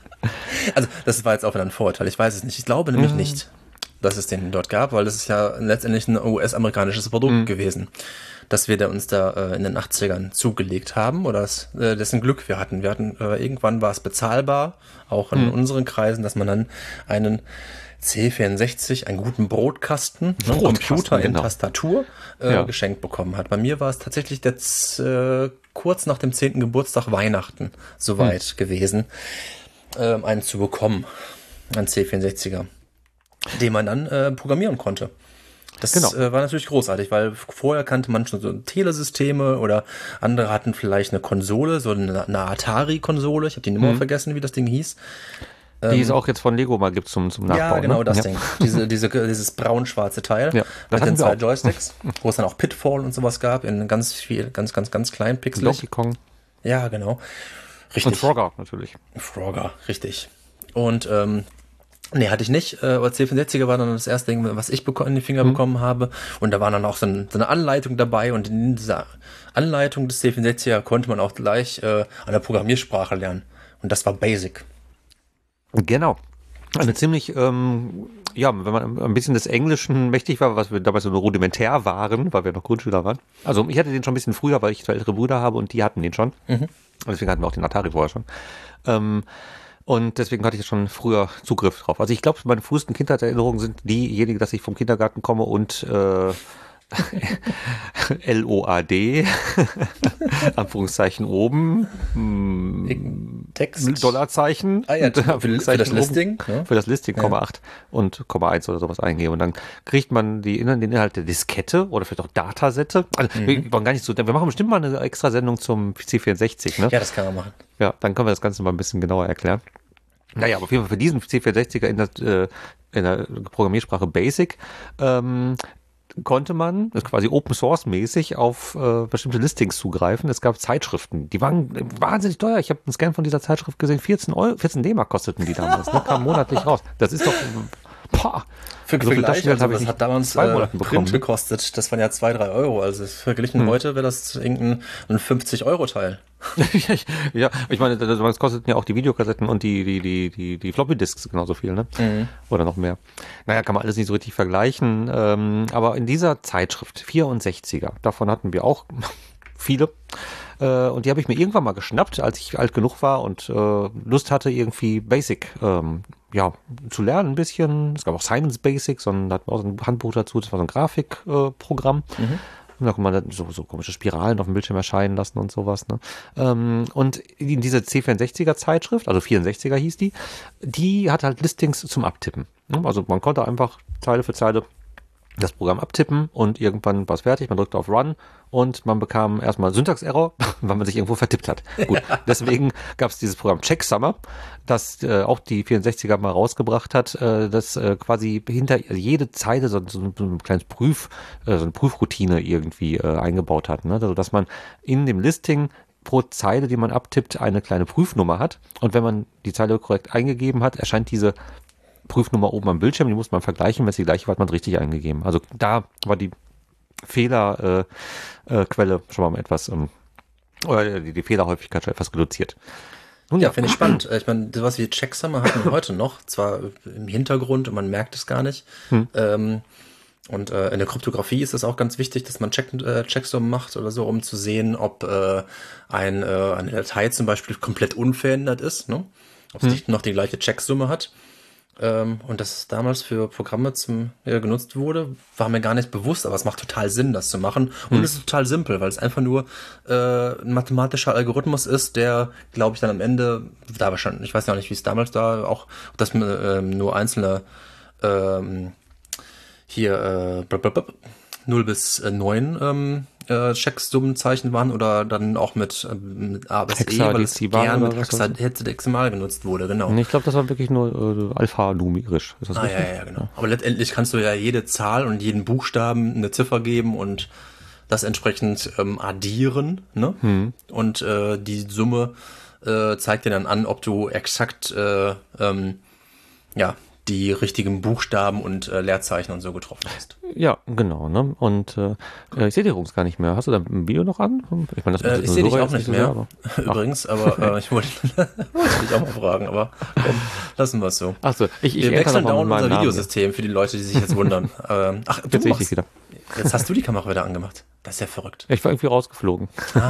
Also das war jetzt auch wieder ein Vorurteil. Ich weiß es nicht. Ich glaube nämlich mhm. nicht, dass es den dort gab, weil das ist ja letztendlich ein U S-amerikanisches Produkt mhm. gewesen, das wir da uns da äh, in den achtzigern zugelegt haben oder das, äh, dessen Glück wir hatten. Wir hatten äh, irgendwann war es bezahlbar, auch in mhm. unseren Kreisen, dass man dann einen C vierundsechzig, einen guten Brotkasten, ne, Computer in genau. Tastatur äh, ja. geschenkt bekommen hat. Bei mir war es tatsächlich jetzt äh, kurz nach dem zehnten Geburtstag Weihnachten soweit hm. gewesen, äh, einen zu bekommen, einen C vierundsechziger, den man dann äh, programmieren konnte. Das genau. äh, war natürlich großartig, weil vorher kannte man schon so Telesysteme oder andere hatten vielleicht eine Konsole, so eine, eine Atari-Konsole. Ich habe die Nummer hm. vergessen, wie das Ding hieß. Die es auch jetzt von Lego mal gibt zum, zum Nachbauen. Ja, genau, ne? das ja. Ding. Diese, diese, dieses braun-schwarze Teil ja, mit den zwei Joysticks, wo es dann auch Pitfall und sowas gab, in ganz viel, ganz, ganz, ganz kleinen Pixel. Donkey Kong. Ja, genau. Richtig. Und Frogger natürlich. Frogger, richtig. Und, ähm, nee, hatte ich nicht. Äh, aber C vierundsechziger war dann das erste Ding, was ich in die Finger mhm. bekommen habe. Und da war dann auch so, ein, so eine Anleitung dabei. Und in dieser Anleitung des C vierundsechziger konnte man auch gleich äh, eine Programmiersprache lernen. Und das war Basic. Genau. Eine ziemlich, ähm, ja, wenn man ein bisschen des Englischen mächtig war, was wir damals so rudimentär waren, weil wir noch Grundschüler waren. Also ich hatte den schon ein bisschen früher, weil ich zwei ältere Brüder habe und die hatten den schon. Mhm. Deswegen hatten wir auch den Atari vorher schon. Ähm, und deswegen hatte ich schon früher Zugriff drauf. Also ich glaube, meine frühesten Kindheitserinnerungen sind diejenigen, dass ich vom Kindergarten komme und äh, L O A D Anführungszeichen oben Text Dollarzeichen ah, ja, für, für das Listing ja. für das Listing Komma acht ja. und Komma eins oder sowas eingeben und dann kriegt man die, den Inhalt der Diskette oder vielleicht auch Datasette. Also mhm. wir wollen gar nicht so, wir machen bestimmt mal eine extra Sendung zum C vierundsechzig, ne? Ja, das kann man machen. Ja, dann können wir das Ganze mal ein bisschen genauer erklären. Naja, aber auf jeden Fall für diesen C vierundsechziger in der, äh, in der Programmiersprache Basic ähm, konnte man, das ist quasi Open Source mäßig, auf äh, bestimmte Listings zugreifen. Es gab Zeitschriften, die waren wahnsinnig teuer. Ich habe einen Scan von dieser Zeitschrift gesehen, vierzehn Euro, vierzehn D-Mark kosteten die damals, ne? Kam monatlich raus. Das ist doch, boah. Für also Vergleich, also das hat damals zwei äh, Monaten Print bekommen. gekostet. Das waren ja zwei, drei Euro. Also verglichen hm. heute wäre das irgendein ein fünfzig-Euro-Teil. Ja, ich meine, das kosteten ja auch die Videokassetten und die, die, die, die, die Floppy-Disks genauso viel, ne? Mhm. Oder noch mehr. Naja, kann man alles nicht so richtig vergleichen. Ähm, aber in dieser Zeitschrift, vierundsechziger, davon hatten wir auch viele. Äh, und die habe ich mir irgendwann mal geschnappt, als ich alt genug war und äh, Lust hatte, irgendwie Basic ähm, ja, zu lernen ein bisschen. Es gab auch Science Basic, sondern da hatten wir auch so ein Handbuch dazu, das war so ein Grafikprogramm. Äh, mhm. Und da kann man so, so komische Spiralen auf dem Bildschirm erscheinen lassen und sowas. Ne? Ähm, und in diese C vierundsechziger Zeitschrift, also vierundsechziger hieß die, die hat halt Listings zum Abtippen. Ne? Also man konnte einfach Zeile für Zeile das Programm abtippen und irgendwann war es fertig, man drückte auf Run und man bekam erstmal Syntax-Error, weil man sich irgendwo vertippt hat. Gut, deswegen gab es dieses Programm Checksummer, das äh, auch die vierundsechziger mal rausgebracht hat, äh, das äh, quasi hinter jede Zeile so, so, so ein kleines Prüf, äh, so eine Prüfroutine irgendwie äh, eingebaut hat, ne? Also dass man in dem Listing pro Zeile, die man abtippt, eine kleine Prüfnummer hat und wenn man die Zeile korrekt eingegeben hat, erscheint diese Prüfnummer oben am Bildschirm, die muss man vergleichen, wenn es die gleiche war, hat man es richtig eingegeben. Also da war die Fehlerquelle äh, äh, Quelle schon mal etwas, ähm, oder die, die Fehlerhäufigkeit schon etwas reduziert. Nun ja, ja finde ich spannend. Ich meine, sowas wie Checksummer hatten wir heute noch, zwar im Hintergrund und man merkt es gar nicht. Hm. Ähm, und äh, in der Kryptographie ist es auch ganz wichtig, dass man Check, äh, Checksum macht oder so, um zu sehen, ob äh, ein, äh, eine Datei zum Beispiel komplett unverändert ist, ne? Ob sie hm. noch die gleiche Checksumme hat. Ähm, und dass es damals für Programme zum ja, genutzt wurde, war mir gar nicht bewusst, aber es macht total Sinn, das zu machen. Und hm. es ist total simpel, weil es einfach nur äh, ein mathematischer Algorithmus ist, der, glaube ich, dann am Ende, da wahrscheinlich, ich weiß ja nicht, wie es damals da auch, dass man ähm, nur einzelne ähm, hier äh, null bis neun ähm, äh, Checksummenzeichen waren oder dann auch mit, äh, mit A bis E, weil es gern mit hexadezimal genutzt wurde, genau. Ich glaube, das war wirklich nur äh, alphanumerisch. Ist das ah, richtig? ja, ja, genau. Ja. Aber letztendlich kannst du ja jede Zahl und jeden Buchstaben eine Ziffer geben und das entsprechend ähm, addieren, ne? Hm. Und äh, die Summe äh, zeigt dir dann an, ob du exakt äh, ähm, ja, die richtigen Buchstaben und äh, Leerzeichen und so getroffen hast. Ja, genau, ne? Und äh, ich sehe dich übrigens gar nicht mehr. Hast du da ein Video noch an? Ich, mein, das äh, ich sehe dich auch nicht mehr, aber übrigens, aber äh, ich wollte, wollte dich auch mal fragen, aber komm, lassen wir es so. Ach so, ich, ich wir wechseln dauernd unser Videosystem Namen. Für die Leute, die sich jetzt wundern. ähm, ach, du jetzt sehe ich dich wieder. Jetzt hast du die Kamera wieder angemacht. Das ist ja verrückt. Ich war irgendwie rausgeflogen.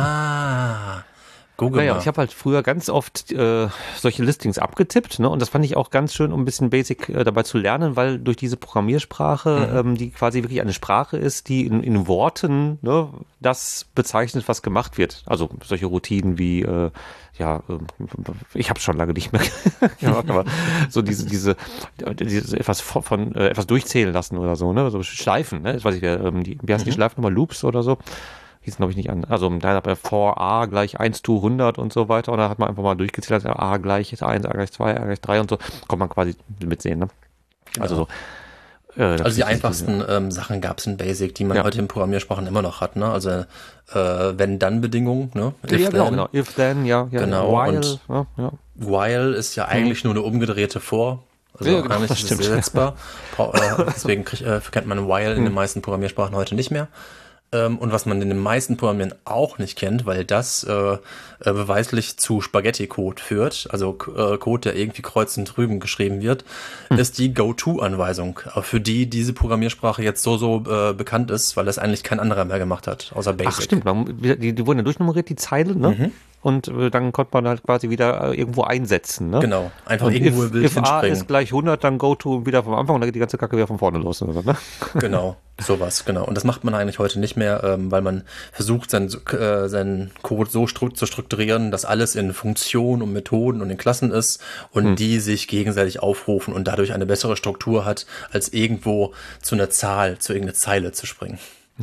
Ah, Google naja, mal. ich habe halt früher ganz oft äh, solche Listings abgetippt, ne? Und das fand ich auch ganz schön, um ein bisschen Basic äh, dabei zu lernen, weil durch diese Programmiersprache, mhm. ähm, die quasi wirklich eine Sprache ist, die in, in Worten ne, das bezeichnet, was gemacht wird. Also solche Routinen wie äh, ja, äh, ich habe schon lange nicht mehr gemacht, aber so diese diese, diese etwas von, von äh, etwas durchzählen lassen oder so, ne? So Schleifen, ne? Das weiß ich, ähm, die, wie heißt mhm. die Schleifen nochmal? Loops oder so? Hieß glaube ich nicht an. Also da hat er for a gleich eins to hundert und so weiter und da hat man einfach mal durchgezählt, a gleich eins, a gleich zwei, a gleich drei und so. Kommt man quasi mitsehen, ne? Genau. Also so. Äh, also die einfachsten ähm, Sachen gab es in Basic, die man ja. heute in Programmiersprachen immer noch hat, ne? Also äh, Wenn-Dann-Bedingungen, ne? If ja, genau, genau. If then, ja. ja genau. While, und ja, ja. while ist ja eigentlich hm. nur eine umgedrehte For. Also ja, genau, eigentlich ist es ersetzbar. Deswegen krieg, äh, kennt man While hm. in den meisten Programmiersprachen heute nicht mehr. Und was man in den meisten Programmieren auch nicht kennt, weil das äh, beweislich zu Spaghetti-Code führt, also äh, Code, der irgendwie kreuzend drüben geschrieben wird, hm. ist die Go-To-Anweisung, für die diese Programmiersprache jetzt so, so äh, bekannt ist, weil das eigentlich kein anderer mehr gemacht hat, außer Basic. Ach stimmt, man, die, die wurden ja durchnummeriert, die Zeilen, ne? Mhm. Und äh, dann konnte man halt quasi wieder äh, irgendwo einsetzen, ne? Genau, einfach und irgendwo if, wild if hinspringen. A ist gleich hundert, dann Go-To wieder vom Anfang und dann geht die ganze Kacke wieder von vorne los. Oder so, ne? Genau, sowas, genau. Und das macht man eigentlich heute nicht mehr, ähm, weil man versucht, sein, äh, seinen Code so stru- zu strukturieren, dass alles in Funktionen und Methoden und in Klassen ist und hm. die sich gegenseitig aufrufen und dadurch eine bessere Struktur hat, als irgendwo zu einer Zahl, zu irgendeiner Zeile zu springen.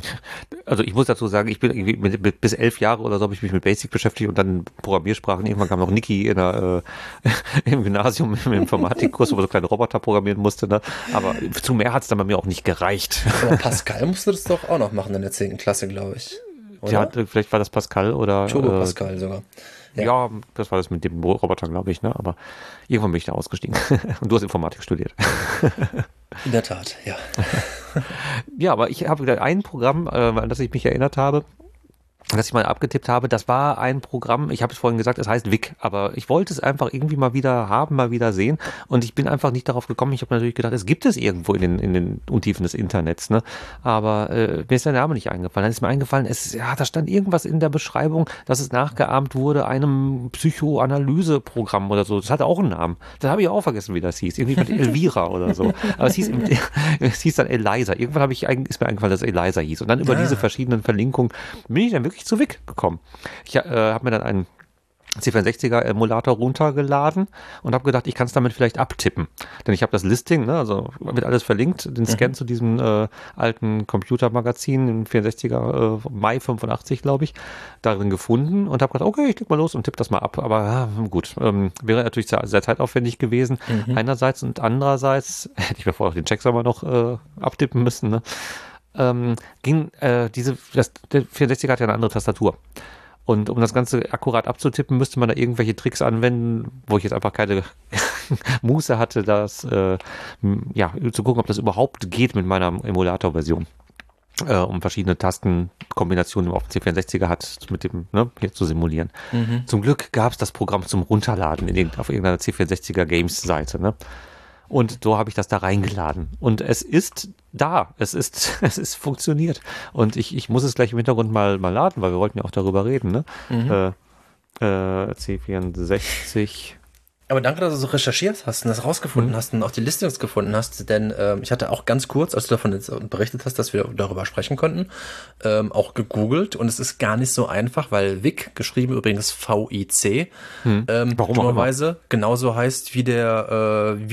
Also ich muss dazu sagen, ich bin irgendwie mit, mit, bis elf Jahre oder so habe ich mich mit Basic beschäftigt und dann Programmiersprachen. Irgendwann kam noch Niki in der, äh, im Gymnasium im Informatikkurs, wo man so kleine Roboter programmieren musste. Ne? Aber zu mehr hat es dann bei mir auch nicht gereicht. Aber Pascal musste das doch auch noch machen in der zehnten Klasse, glaube ich. Oder? Ja, vielleicht war das Pascal oder Turbo Pascal äh, sogar. Ja. ja, das war das mit dem Roboter, glaube ich. Ne? Aber irgendwann bin ich da ausgestiegen. Und du hast Informatik studiert. In der Tat, ja. Ja, aber ich habe wieder ein Programm, äh, an das ich mich erinnert habe, das ich mal abgetippt habe. Das war ein Programm, ich habe es vorhin gesagt, es heißt Vic, aber ich wollte es einfach irgendwie mal wieder haben, mal wieder sehen und ich bin einfach nicht darauf gekommen. Ich habe natürlich gedacht, es gibt es irgendwo in den, in den Untiefen des Internets, ne? Aber äh, mir ist der Name nicht eingefallen. Dann ist mir eingefallen, es, ja, da stand irgendwas in der Beschreibung, dass es nachgeahmt wurde einem Psychoanalyseprogramm oder so. Das hatte auch einen Namen. Das habe ich auch vergessen, wie das hieß. Irgendwie mit Elvira oder so. Aber es hieß, es hieß dann Eliza. Irgendwann habe ich, ist mir eingefallen, dass es Eliza hieß. Und dann über ja. diese verschiedenen Verlinkungen bin ich dann wirklich zu Vic gekommen. Ich äh, habe mir dann einen C vierundsechziger-Emulator runtergeladen und habe gedacht, ich kann es damit vielleicht abtippen. Denn ich habe das Listing, ne, also wird alles verlinkt, den Scan mhm. zu diesem äh, alten Computermagazin, im vierundsechziger, äh, Mai fünfundachtzig, glaube ich, darin gefunden und habe gedacht, okay, ich klicke mal los und tippe das mal ab. Aber ja, gut, ähm, wäre natürlich sehr, sehr zeitaufwendig gewesen. Mhm. Einerseits und andererseits, hätte ich mir vorher auch den Checksummer noch äh, abtippen müssen, ne? ähm, ging äh, diese, das, der vierundsechziger hat ja eine andere Tastatur. Und um das Ganze akkurat abzutippen, müsste man da irgendwelche Tricks anwenden, wo ich jetzt einfach keine Muße hatte, das äh, ja, zu gucken, ob das überhaupt geht mit meiner Emulator-Version. Äh, um verschiedene Tastenkombinationen auf dem C vierundsechziger hat, mit dem, ne, hier zu simulieren. Mhm. Zum Glück gab es das Programm zum Runterladen in den, auf irgendeiner C vierundsechziger Games-Seite, ne? Und so habe ich das da reingeladen. Und es ist da. Es ist, es ist funktioniert. Und ich, ich muss es gleich im Hintergrund mal, mal laden, weil wir wollten ja auch darüber reden, ne? Mhm. Äh, äh, C vierundsechzig. Aber danke, dass du so recherchiert hast und das rausgefunden mhm. hast und auch die Listings gefunden hast, denn ähm, ich hatte auch ganz kurz, als du davon jetzt berichtet hast, dass wir darüber sprechen konnten, ähm, auch gegoogelt und es ist gar nicht so einfach, weil Vic, geschrieben übrigens V I C, hm. ähm, dummerweise genauso heißt wie der äh,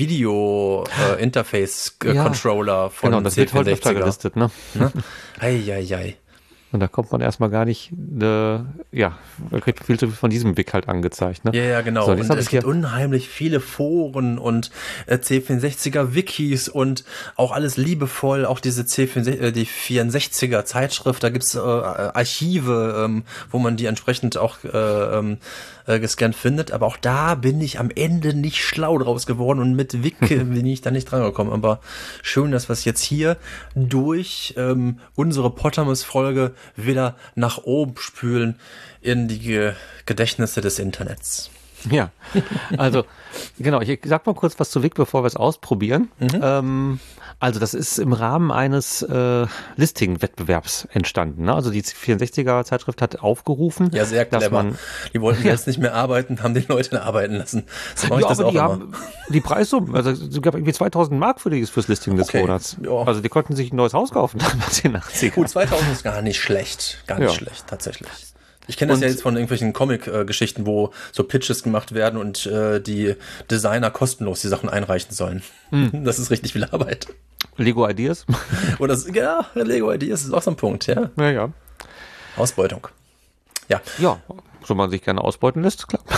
Video-Interface-Controller äh, ja. von genau, das wird heute öfter gelistet, ne? ne? Eieiei. Und da kommt man erstmal gar nicht, äh, ja, man kriegt viel zu viel von diesem Weg halt angezeigt. Ne? Ja, ja, genau. So, und es gibt unheimlich viele Foren und äh, C vierundsechziger Wikis und auch alles liebevoll, auch diese C vierundsechzig, äh, die vierundsechziger Zeitschrift, da gibt's äh, Archive, ähm, wo man die entsprechend auch äh, ähm, äh, gescannt findet. Aber auch da bin ich am Ende nicht schlau draus geworden und mit Wik bin ich da nicht dran gekommen. Aber schön, dass wir es jetzt hier durch ähm, unsere Pottermus-Folge wieder nach oben spülen in die Ge- Gedächtnisse des Internets. Ja, also genau, ich sag mal kurz was zu Vic, bevor wir es ausprobieren. Mhm. Ähm, also das ist im Rahmen eines äh, Listing-Wettbewerbs entstanden. Ne? Also die vierundsechziger Zeitschrift hat aufgerufen. Ja, sehr clever. Dass man, die wollten ja. jetzt nicht mehr arbeiten, haben die Leute arbeiten lassen. So mache ja, ich das aber auch die immer. haben die Preissummen, also es gab irgendwie zweitausend Mark für das, fürs Listing des okay. Monats. Ja. Also die konnten sich ein neues Haus kaufen damals in den achtziger. Gut, zweitausend ist gar nicht schlecht. Gar nicht ja. schlecht, tatsächlich. Ich kenne das und, ja jetzt von irgendwelchen Comic-Geschichten, wo so Pitches gemacht werden und äh, die Designer kostenlos die Sachen einreichen sollen. Hm. Das ist richtig viel Arbeit. Lego Ideas? Oder ja, Lego Ideas ist auch so ein Punkt, ja. Ja, ja. Ausbeutung. Ja. Ja, so man sich gerne ausbeuten lässt, klar.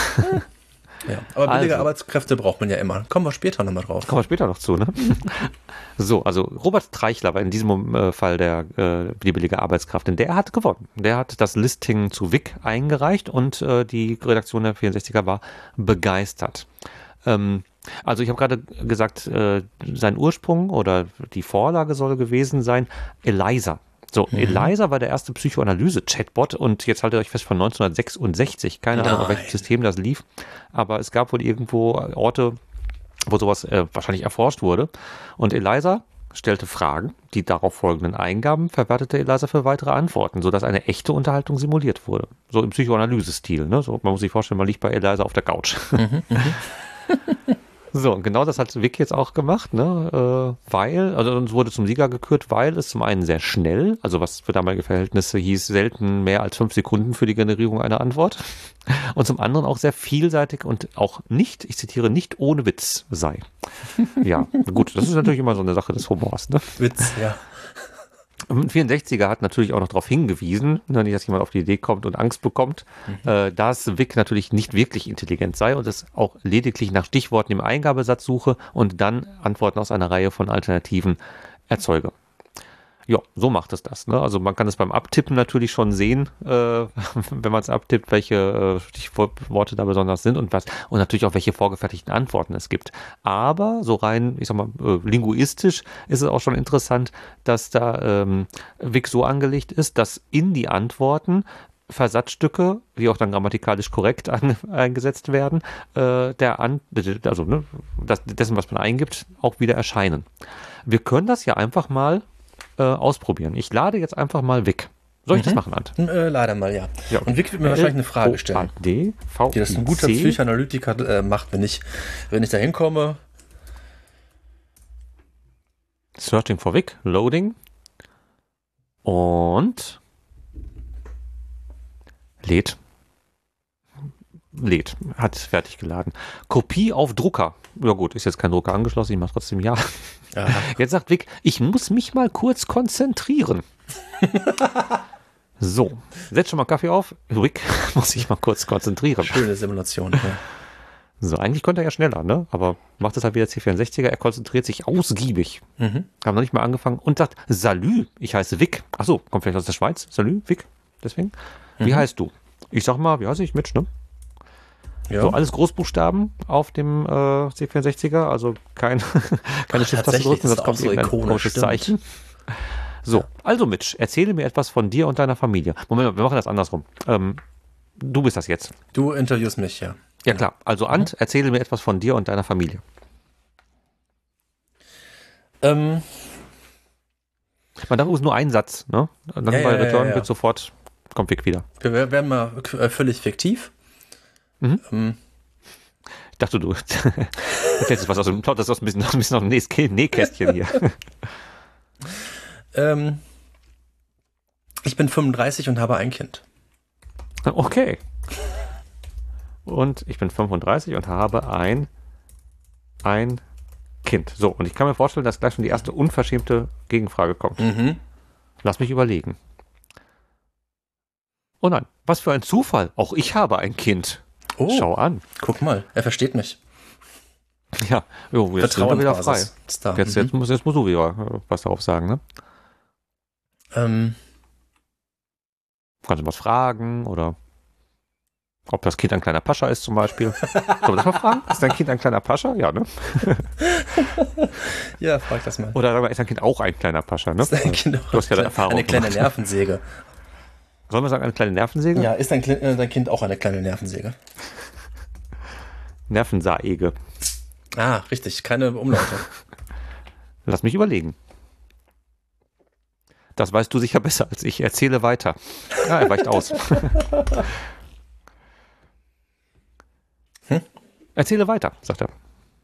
Ja, aber billige also, Arbeitskräfte braucht man ja immer. Kommen wir später nochmal drauf. Kommen wir später noch zu, ne? So, also Robert Treichler war in diesem äh, Fall der äh, die billige Arbeitskraft, denn der hat gewonnen. Der hat das Listing zu Vic eingereicht und äh, die Redaktion der vierundsechziger war begeistert. Ähm, also ich habe gerade gesagt, äh, sein Ursprung oder die Vorlage soll gewesen sein Eliza. So, mhm. Eliza war der erste Psychoanalyse-Chatbot und jetzt haltet euch fest von neunzehnhundertsechsundsechzig. Keine Ahnung, auf welchem System das lief, aber es gab wohl irgendwo Orte, wo sowas äh, wahrscheinlich erforscht wurde. Und Eliza stellte Fragen, die darauf folgenden Eingaben verwertete Eliza für weitere Antworten, sodass eine echte Unterhaltung simuliert wurde. So im Psychoanalyse-Stil. Ne? So, man muss sich vorstellen, man liegt bei Eliza auf der Couch. Mhm. So, und genau das hat Vic jetzt auch gemacht, ne, äh, weil, also uns wurde zum Sieger gekürt, weil es zum einen sehr schnell, also was für damalige Verhältnisse hieß, selten mehr als fünf Sekunden für die Generierung einer Antwort und zum anderen auch sehr vielseitig und auch nicht, ich zitiere, nicht ohne Witz sei. Ja, gut, das ist natürlich immer so eine Sache des Humors, ne? Witz, ja. Und vierundsechziger hat natürlich auch noch darauf hingewiesen, nicht, dass jemand auf die Idee kommt und Angst bekommt, mhm. äh, dass Vic natürlich nicht wirklich intelligent sei und es auch lediglich nach Stichworten im Eingabesatz suche und dann Antworten aus einer Reihe von Alternativen erzeuge. Ja, so macht es das. Ne? Also man kann es beim Abtippen natürlich schon sehen, äh, wenn man es abtippt, welche äh, Stichworte da besonders sind und was und natürlich auch welche vorgefertigten Antworten es gibt. Aber so rein, ich sag mal, äh, linguistisch ist es auch schon interessant, dass da ähm, Vic so angelegt ist, dass in die Antworten Versatzstücke, die auch dann grammatikalisch korrekt an, eingesetzt werden, äh, der an, also ne, das, dessen, was man eingibt, auch wieder erscheinen. Wir können das ja einfach mal ausprobieren. Ich lade jetzt einfach mal Vic. Soll ich mhm. das machen, Ant? Äh, leider mal, ja. ja. Und Vic wird mir wahrscheinlich eine Frage stellen. D, V, die das ein guter Psychoanalytiker äh, macht, wenn ich, wenn ich da hinkomme. Searching for Vic, Loading. Und lädt. lädt. Hat fertig geladen. Kopie auf Drucker. Ja gut, ist jetzt kein Drucker angeschlossen, ich mache trotzdem ja. Aha. Jetzt sagt Vic, ich muss mich mal kurz konzentrieren. So, setz schon mal Kaffee auf. Vic, muss ich mal kurz konzentrieren. Schöne Simulation. Ja. So, eigentlich konnte er ja schneller, ne? Aber macht es halt wieder C vierundsechziger. Er konzentriert sich ausgiebig. Mhm. Haben noch nicht mal angefangen und sagt, Salü, ich heiße Vic. Achso, kommt vielleicht aus der Schweiz. Salü, Vic, deswegen. Wie Mhm. heißt du? Ich sag mal, wie heiße ich? Mitch, ne? Ja. So, alles Großbuchstaben auf dem äh, C vierundsechziger, also kein, keine Shift-Taste tatsächlich, drücken, ist sonst auch kommt so irgendein ikonisch, komisches stimmt. Zeichen. So, also Mitch, erzähle mir etwas von dir und deiner Familie. Moment, wir machen das andersrum. Ähm, du bist das jetzt. Du interviewst mich, ja. Ja klar, also Ant, erzähle mir etwas von dir und deiner Familie. Ähm, Man darf übrigens nur einen Satz, ne? Und dann Ja, bei ja, ja, Return ja. wird sofort, kommt Vic wieder. wir werden mal äh, völlig fiktiv. Mhm. Ähm, Ich dachte, du erzählst jetzt was aus dem Plot, das ist aus ein bisschen, ein bisschen noch ein Näh- Nähkästchen hier. ähm, ich bin fünfunddreißig und habe ein Kind. Okay. Und ich bin fünfunddreißig und habe ein, ein Kind. So, und ich kann mir vorstellen, dass gleich schon die erste unverschämte Gegenfrage kommt. Mhm. Lass mich überlegen. Oh nein, was für ein Zufall. Auch ich habe ein Kind. Oh, Schau an. guck mal, er versteht mich. Ja, jo, jetzt sind wir wieder frei. Vertrauensbasis ist da. Jetzt, Mhm. jetzt, muss, jetzt musst du wieder äh, was darauf sagen, ne? Ähm, Kannst du was fragen oder ob das Kind ein kleiner Pascha ist zum Beispiel. Sollen wir das mal fragen? Ist dein Kind ein kleiner Pascha? Ja, ne? ja, frag das mal. Oder sag mal, ist dein Kind auch ein kleiner Pascha, ne? Ist dein Kind auch Du hast ja da Erfahrung eine kleine gemacht. Nervensäge? Sollen wir sagen, eine kleine Nervensäge? Ja, ist dein, Kle- äh, dein Kind auch eine kleine Nervensäge? Nervensaege. Ah, richtig, keine Umlaute. Lass mich überlegen. Das weißt du sicher besser als ich. Erzähle weiter. Ah, er weicht aus. Hm? Erzähle weiter, sagt er.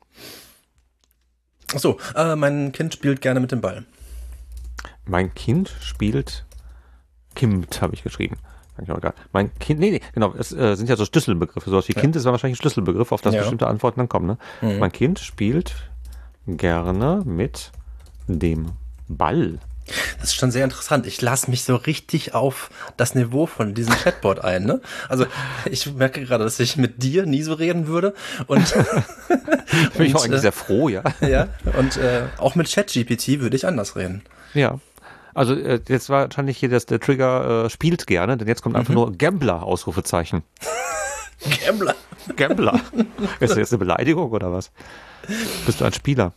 Achso, äh, mein Kind spielt gerne mit dem Ball. Mein Kind spielt Kind, habe ich geschrieben. Sag ich auch egal. Mein Kind, nee, nee, genau, es äh, sind ja so Schlüsselbegriffe. Sowas wie Ja. Kind ist wahrscheinlich ein Schlüsselbegriff, auf das Ja. bestimmte Antworten dann kommen. Ne? Mhm. Mein Kind spielt gerne mit dem Ball. Das ist schon sehr interessant. Ich lasse mich so richtig auf das Niveau von diesem Chatbot ein. Ne? Also ich merke gerade, dass ich mit dir nie so reden würde. Und, Bin ich auch und, eigentlich äh, sehr froh, ja. ja, und äh, auch mit ChatGPT würde ich anders reden. Ja. Also äh, jetzt war wahrscheinlich hier das, der Trigger äh, spielt gerne, denn jetzt kommt einfach Mhm. nur Gambler, Ausrufezeichen. Gambler. Gambler. Ist das jetzt eine Beleidigung oder was? Bist du ein Spieler?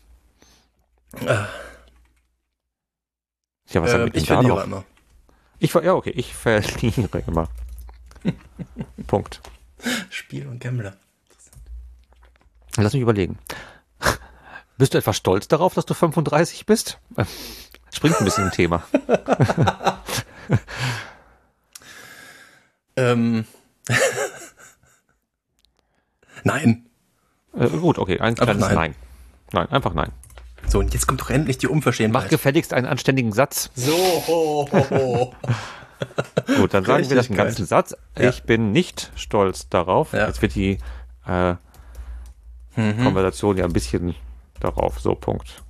Ja, was Äh, damit ich denn da verliere noch? immer. Ich ver ja, okay, ich verliere immer. Punkt. Spiel und Gambler. Lass mich überlegen. Bist du etwas stolz darauf, dass du fünfunddreißig bist? Äh, Springt ein bisschen im Thema. Ähm. Nein. Äh, gut, okay, ein kleines nein. nein. Nein, einfach nein. So, und jetzt kommt doch endlich die Mach Unverschämtheit. gefälligst einen anständigen Satz. So, ho, ho, ho. Gut, dann sagen wir das Richtig im geil. ganzen Satz. Ja. Ich bin nicht stolz darauf. Ja. Jetzt wird die äh, Mhm. Konversation ja ein bisschen darauf. So, Punkt.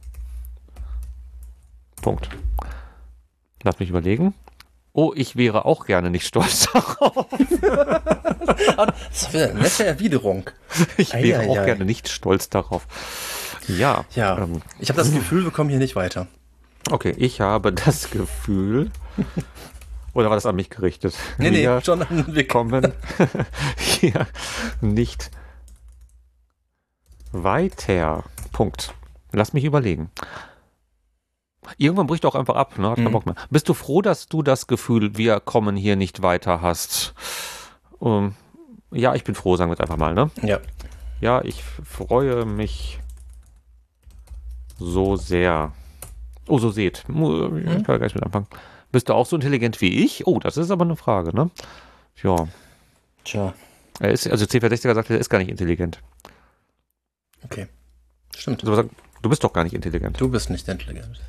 Punkt. Lass mich überlegen. Oh, ich wäre auch gerne nicht stolz darauf. Das ist wieder eine nette Erwiderung. Ich Ei, wäre ei, auch ei. gerne nicht stolz darauf. Ja. Ja, Ähm, ich habe das Gefühl, wir kommen hier nicht weiter. okay, ich habe das Gefühl. Oder war das an mich gerichtet? Nee, nee, Wir schon an den Weg. kommen hier nicht weiter. Punkt. Lass mich überlegen. Irgendwann bricht auch einfach ab, ne? Hat keinen Mhm. Bock mehr. Bist du froh, dass du das Gefühl, wir kommen hier nicht weiter hast? Ähm, ja, ich bin froh, sagen wir es einfach mal, ne? Ja. Ja, ich freue mich so sehr. Oh, so seht. Ich kann gar nicht mit anfangen. Bist du auch so intelligent wie ich? Oh, das ist aber eine Frage, ne? Ja. Tja, Er ist, also C vierundsechziger sagt, er ist gar nicht intelligent. okay. Stimmt. Also, sagt, du bist doch gar nicht intelligent. Du bist nicht intelligent.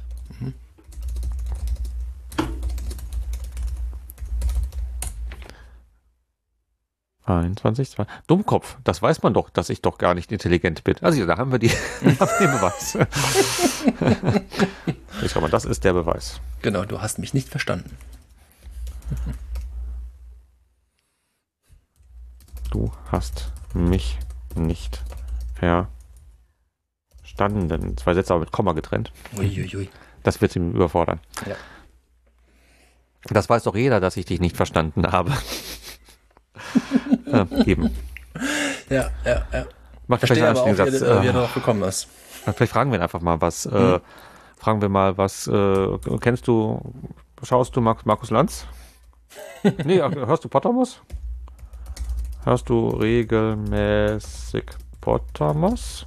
einundzwanzig, zwei. Dummkopf, das weiß man doch, dass ich doch gar nicht intelligent bin. Also da haben wir, die, da haben wir den Beweis. Ich glaube, das ist der Beweis. Genau, du hast mich nicht verstanden. Du hast mich nicht verstanden. Zwei Sätze aber mit Komma getrennt. Uiuiui. Das wird ihm überfordern. Ja. Das weiß doch jeder, dass ich dich nicht verstanden habe. äh, eben. Ja, ja, ja. Macht Verstehe vielleicht aber einen auch, Satz. wie, Äh, wie er darauf gekommen ist. vielleicht fragen wir ihn einfach mal, was. Äh, Hm. Fragen wir mal, was. Äh, kennst du, schaust du Markus, Markus Lanz? Nee, hörst du Pottermos? Hörst du regelmäßig Pottermos?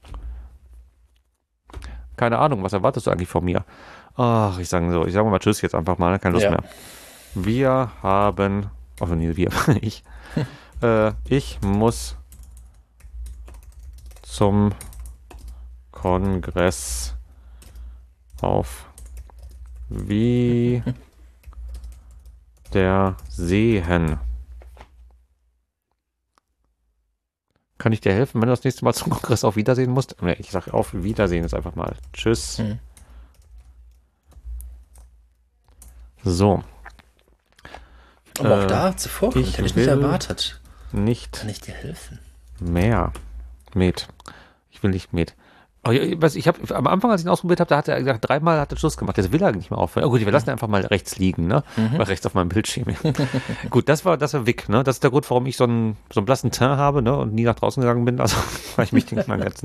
Keine Ahnung, was erwartest du eigentlich von mir? Ach, ich sage so, ich sage mal Tschüss jetzt einfach mal, keine Lust Ja. mehr. Wir haben, also nee, wir, ich, äh, ich muss zum Kongress auf wie der Sehen. Kann ich dir helfen, wenn du das nächste Mal zum Kongress auf Wiedersehen musst? Nee, ich sage auf Wiedersehen jetzt einfach mal. Tschüss. Hm. So. Aber Äh, auch da zuvor, ich hätte ich will nicht erwartet. Nicht Kann ich dir helfen? mehr. Met. Ich will nicht mit. Oh, ja, was, ich habe am Anfang, als ich ihn ausprobiert habe, da hat er gesagt, dreimal hat er Schluss gemacht. Jetzt will er nicht mehr aufhören. Oh gut, wir lassen ihn einfach mal rechts liegen, ne? Mhm. Mal rechts auf meinem Bildschirm. Gut, das war, das war Vic, ne? Das ist der Grund, warum ich so einen, so einen blassen Teint habe, ne? Und nie nach draußen gegangen bin. Also, weil ich mich den meinen ganzen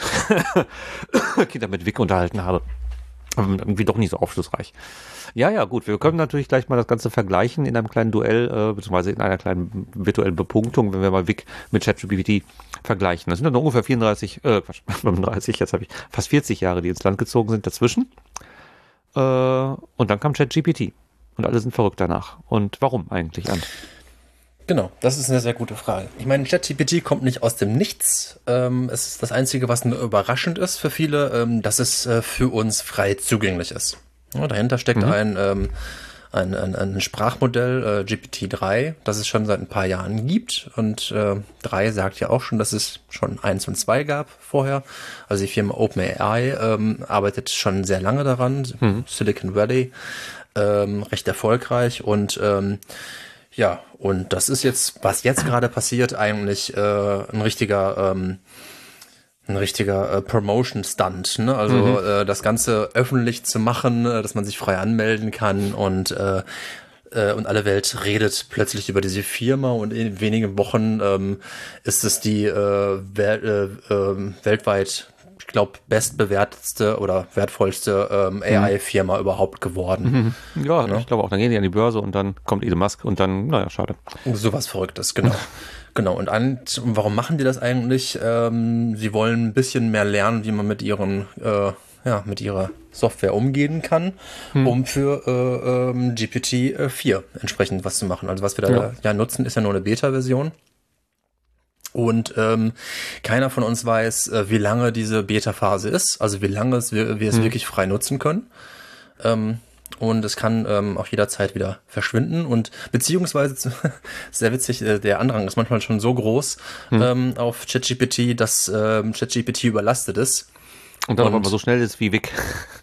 Kindern mit Vic unterhalten habe. Aber irgendwie doch nicht so aufschlussreich. Ja, ja, gut. Wir können natürlich gleich mal das Ganze vergleichen in einem kleinen Duell, äh, beziehungsweise in einer kleinen virtuellen Bepunktung, wenn wir mal Vic mit ChatGPT vergleichen. Das sind dann ungefähr vierunddreißig, äh, Quatsch, fünfunddreißig, jetzt habe ich fast vierzig Jahre, die ins Land gezogen sind dazwischen. Äh, und dann kam ChatGPT. Und alle sind verrückt danach. Und warum eigentlich an? Genau, das ist eine sehr gute Frage. Ich meine, ChatGPT kommt nicht aus dem Nichts. Ähm, es ist das Einzige, was nur überraschend ist für viele, ähm, dass es äh, für uns frei zugänglich ist. Ja, dahinter steckt Mhm. ein, ähm, ein, ein, ein Sprachmodell, äh, G P T drei, das es schon seit ein paar Jahren gibt. Und äh, drei sagt ja auch schon, dass es schon eins und zwei gab vorher. Also die Firma OpenAI ähm, arbeitet schon sehr lange daran. Mhm. Silicon Valley, ähm, recht erfolgreich. Und ähm, ja, und das ist jetzt, was jetzt gerade passiert, eigentlich äh, ein richtiger, ähm, ein richtiger äh, Promotion-Stunt. Ne? Also Mhm. äh, das Ganze öffentlich zu machen, äh, dass man sich frei anmelden kann und äh, äh, und alle Welt redet plötzlich über diese Firma und in wenigen Wochen ähm, ist es die äh, wel äh, äh, weltweit, ich glaube, bestbewertetste oder wertvollste ähm, A I-Firma überhaupt geworden. Mhm. Ja, Ja. ich glaube auch. Dann gehen die an die Börse und dann kommt Elon Musk und dann, naja, schade. Sowas Verrücktes, genau. Genau, und, an, und warum machen die das eigentlich? Ähm, sie wollen ein bisschen mehr lernen, wie man mit ihren, äh, ja, mit ihrer Software umgehen kann, Hm. um für äh, ähm, G P T vier entsprechend was zu machen. Also was wir da Ja. ja, nutzen, ist ja nur eine Beta-Version. Und ähm, keiner von uns weiß, äh, wie lange diese Beta-Phase ist, also wie lange es wir, wir es Hm. wirklich frei nutzen können. Ähm, und es kann ähm, auch jederzeit wieder verschwinden. Und beziehungsweise, sehr witzig, äh, der Andrang ist manchmal schon so groß Hm. ähm, auf ChatGPT, dass ähm, ChatGPT überlastet ist. Und dann Und- aber so schnell ist wie Vic.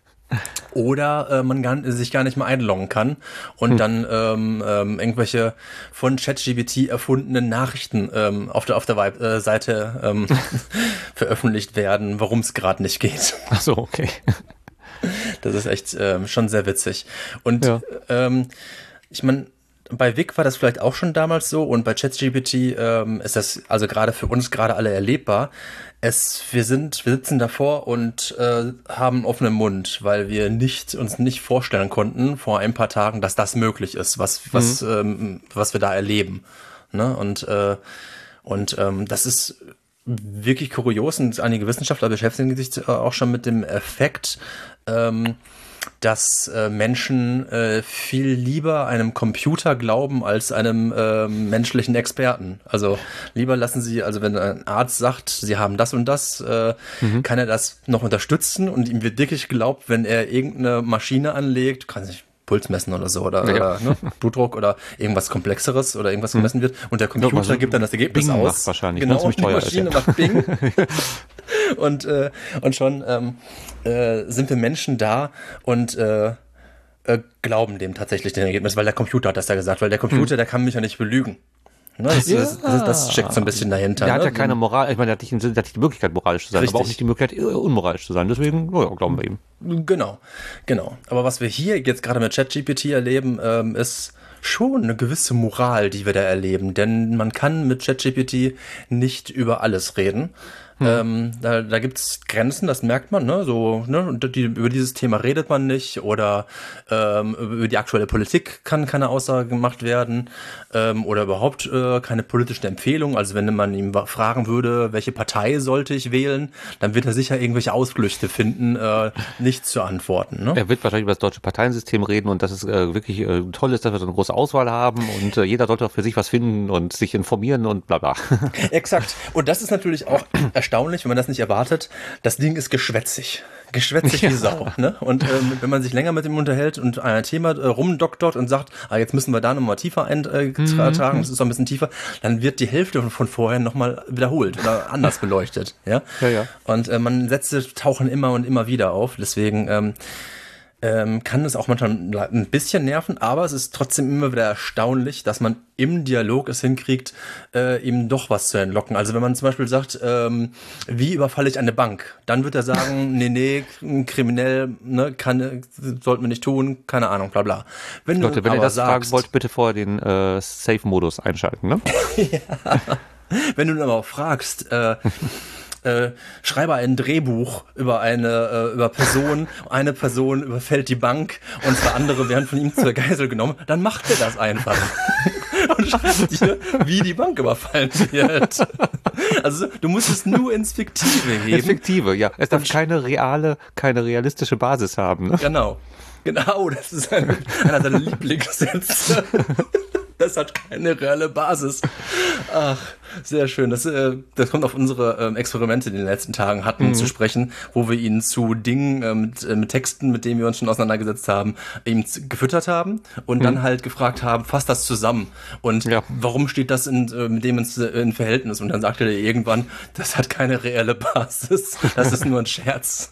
Oder äh, man gar, sich gar nicht mehr einloggen kann und Hm. dann ähm, ähm, irgendwelche von ChatGPT erfundenen Nachrichten ähm, auf der, auf der Web- äh, Seite ähm, veröffentlicht werden, warum es gerade nicht geht. Ach so, okay. Das ist echt ähm, schon sehr witzig. Und Ja. ähm, ich meine, bei Vic war das vielleicht auch schon damals so und bei ChatGPT ähm, ist das also gerade für uns gerade alle erlebbar. Es, wir sind, wir sitzen davor und äh, haben einen offenen Mund, weil wir nicht uns nicht vorstellen konnten vor ein paar Tagen, dass das möglich ist, was was ähm, was wir da erleben. Ne? Und äh, und ähm, das ist wirklich kurios und einige Wissenschaftler beschäftigen sich äh, auch schon mit dem Effekt, ähm, dass äh, Menschen äh, viel lieber einem Computer glauben als einem äh, menschlichen Experten. Also lieber lassen sie, also wenn ein Arzt sagt, sie haben das und das, äh, Mhm. kann er das noch unterstützen und ihm wird wirklich geglaubt, wenn er irgendeine Maschine anlegt, kann sich Puls messen oder so oder, Ja. oder ne, Blutdruck oder irgendwas Komplexeres oder irgendwas gemessen wird und der Computer so gibt dann das Ergebnis Bing aus. macht wahrscheinlich, ne? Genau, Ziemlich die teuer ist, Maschine ja. macht Bing. und, äh, und schon ähm, äh, sind wir Menschen da und äh, äh, glauben dem tatsächlich den Ergebnis, weil der Computer hat das ja gesagt, weil der Computer, Hm. der kann mich ja nicht belügen. Ne, das, Ja. das, das, das steckt so ein bisschen dahinter. Der hat ne? ja keine Moral, ich meine, der hat nicht, den Sinn- der hat nicht die Möglichkeit, moralisch zu sein, aber auch Richtig. nicht die Möglichkeit, äh, unmoralisch zu sein. Deswegen, oh ja, glauben wir ihm. Genau, genau. Aber was wir hier jetzt gerade mit ChatGPT erleben, ähm, ist schon eine gewisse Moral, die wir da erleben. Denn man kann mit ChatGPT nicht über alles reden. Hm. Ähm, da da gibt es Grenzen, das merkt man, ne? So, ne? Und die, über dieses Thema redet man nicht oder ähm, über die aktuelle Politik kann keine Aussage gemacht werden ähm, oder überhaupt äh, keine politischen Empfehlungen. Also wenn man ihm fragen würde, welche Partei sollte ich wählen, dann wird er sicher irgendwelche Ausflüchte finden, äh, nicht zu antworten. Ne? Er wird wahrscheinlich über das deutsche Parteiensystem reden und dass es äh, wirklich äh, toll ist, dass wir so eine große Auswahl haben und äh, jeder sollte auch für sich was finden und sich informieren und bla bla. Exakt. Und das ist natürlich auch erstaunlich, wenn man das nicht erwartet. Das Ding ist geschwätzig. Geschwätzig wie Sau. Ne? Und ähm, wenn man sich länger mit ihm unterhält und ein Thema äh, rumdoktort und sagt, ah, jetzt müssen wir da nochmal tiefer eintragen, äh, das ist noch ein bisschen tiefer, dann wird die Hälfte von, von vorher nochmal wiederholt oder anders beleuchtet. Ja, Ja, ja. Und äh, man Sätze tauchen immer und immer wieder auf. Deswegen ähm, ähm, kann es auch manchmal ein bisschen nerven, aber es ist trotzdem immer wieder erstaunlich, dass man im Dialog es hinkriegt, äh, ihm doch was zu entlocken. Also wenn man zum Beispiel sagt, ähm, wie überfalle ich eine Bank, dann wird er sagen, nee, nee, kriminell, ne, kann, sollten wir nicht tun, keine Ahnung, bla bla. Wenn Leute, du wenn ihr aber das sagst, fragen wollt, bitte vorher den äh, Safe-Modus einschalten, ne? wenn du dann aber auch fragst, äh, Äh, schreibe ein Drehbuch über eine äh, über Person, eine Person überfällt die Bank und zwei andere werden von ihm zur Geisel genommen, dann macht er das einfach. Und schreibt dir, wie die Bank überfallen wird. Also du musst es nur ins Fiktive heben. Ins Fiktive, ja. Es darf keine reale, keine realistische Basis haben, ne? Genau. Genau, das ist ein, einer seiner Lieblingssätze. Das hat keine reelle Basis. Ach, sehr schön. Das, äh, das kommt auf unsere ähm, Experimente, die in den letzten Tagen hatten, Mhm. zu sprechen, wo wir ihn zu Dingen, äh, mit, äh, mit Texten, mit denen wir uns schon auseinandergesetzt haben, ihm z- gefüttert haben und dann halt gefragt haben, fasst das zusammen. Und Ja. warum steht das in, äh, mit dem ins, äh, in Verhältnis? Und dann sagte er irgendwann, das hat keine reelle Basis. Das ist nur ein Scherz.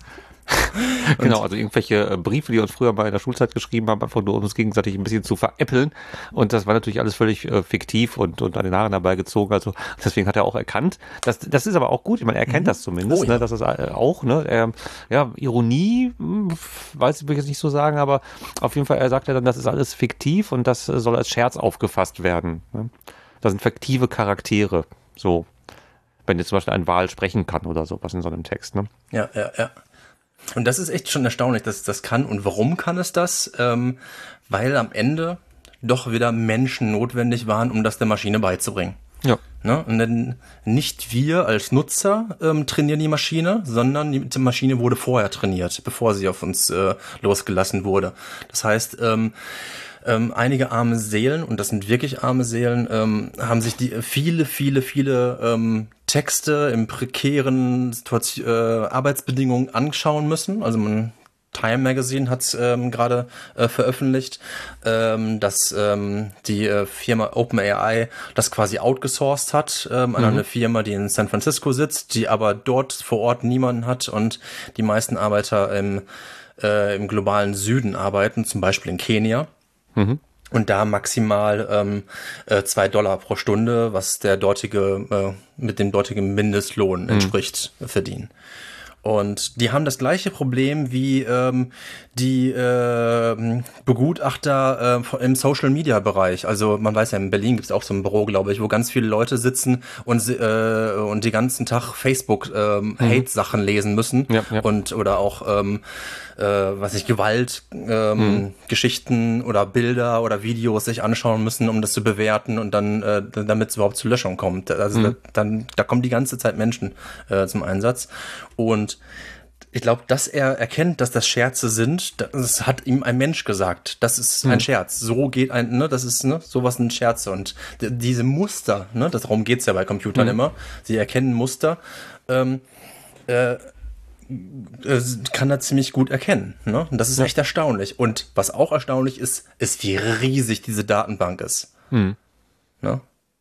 Genau, also irgendwelche äh, Briefe, die uns früher mal in der Schulzeit geschrieben haben, einfach nur um uns gegenseitig ein bisschen zu veräppeln. Und das war natürlich alles völlig äh, fiktiv und, und an den Haaren dabei gezogen. Also deswegen hat er auch erkannt. Das, das ist aber auch gut. Ich meine, er erkennt das zumindest, Oh, ja. ne, dass das äh, auch, ne, er, ja, Ironie, hm, weiß ich, will ich jetzt nicht so sagen, aber auf jeden Fall, er sagt ja dann, das ist alles fiktiv und das äh, soll als Scherz aufgefasst werden. Ne? Das sind fiktive Charaktere. So, wenn jetzt zum Beispiel ein Wal sprechen kann oder sowas in so einem Text, ne? Ja, ja, ja. Und das ist echt schon erstaunlich, dass es das kann. Und warum kann es das? Ähm, weil am Ende doch wieder Menschen notwendig waren, um das der Maschine beizubringen. Ja. Ne? Und dann nicht wir als Nutzer ähm, trainieren die Maschine, sondern die, die Maschine wurde vorher trainiert, bevor sie auf uns äh, losgelassen wurde. Das heißt, ähm, ähm, einige arme Seelen, und das sind wirklich arme Seelen, ähm, haben sich die viele, viele, viele ähm, Texte in prekären Situation, äh, Arbeitsbedingungen anschauen müssen. Also man Time Magazine hat es ähm, gerade äh, veröffentlicht, ähm, dass ähm, die äh, Firma OpenAI das quasi outgesourced hat ähm, an eine Firma, die in San Francisco sitzt, die aber dort vor Ort niemanden hat und die meisten Arbeiter im, äh, im globalen Süden arbeiten, zum Beispiel in Kenia. Mhm. Und da maximal ähm, äh, zwei Dollar pro Stunde, was der dortige, äh, mit dem dortigen Mindestlohn entspricht, mhm. verdienen. Und die haben das gleiche Problem wie ähm, die äh, Begutachter äh, im Social-Media-Bereich. Also man weiß ja, in Berlin gibt es auch so ein Büro, glaube ich, wo ganz viele Leute sitzen und äh, und die ganzen Tag Facebook ähm, mhm. Hate-Sachen lesen müssen ja, ja. und oder auch ähm, äh, was ich Gewalt ähm, mhm. Geschichten oder Bilder oder Videos sich anschauen müssen, um das zu bewerten und dann äh, damit es überhaupt zur Löschung kommt. Also mhm. da, dann da kommen die ganze Zeit Menschen äh, zum Einsatz und ich glaube, dass er erkennt, dass das Scherze sind, das hat ihm ein Mensch gesagt. Das ist ein hm. Scherz. So geht ein, ne, das ist, ne, sowas ein Scherz. Und d- diese Muster, ne, darum geht's ja bei Computern hm. immer. Sie erkennen Muster, ähm, äh, äh, kann er ziemlich gut erkennen. Ne? Und das ist echt erstaunlich. Und was auch erstaunlich ist, ist, wie riesig diese Datenbank ist. Hm. Ne?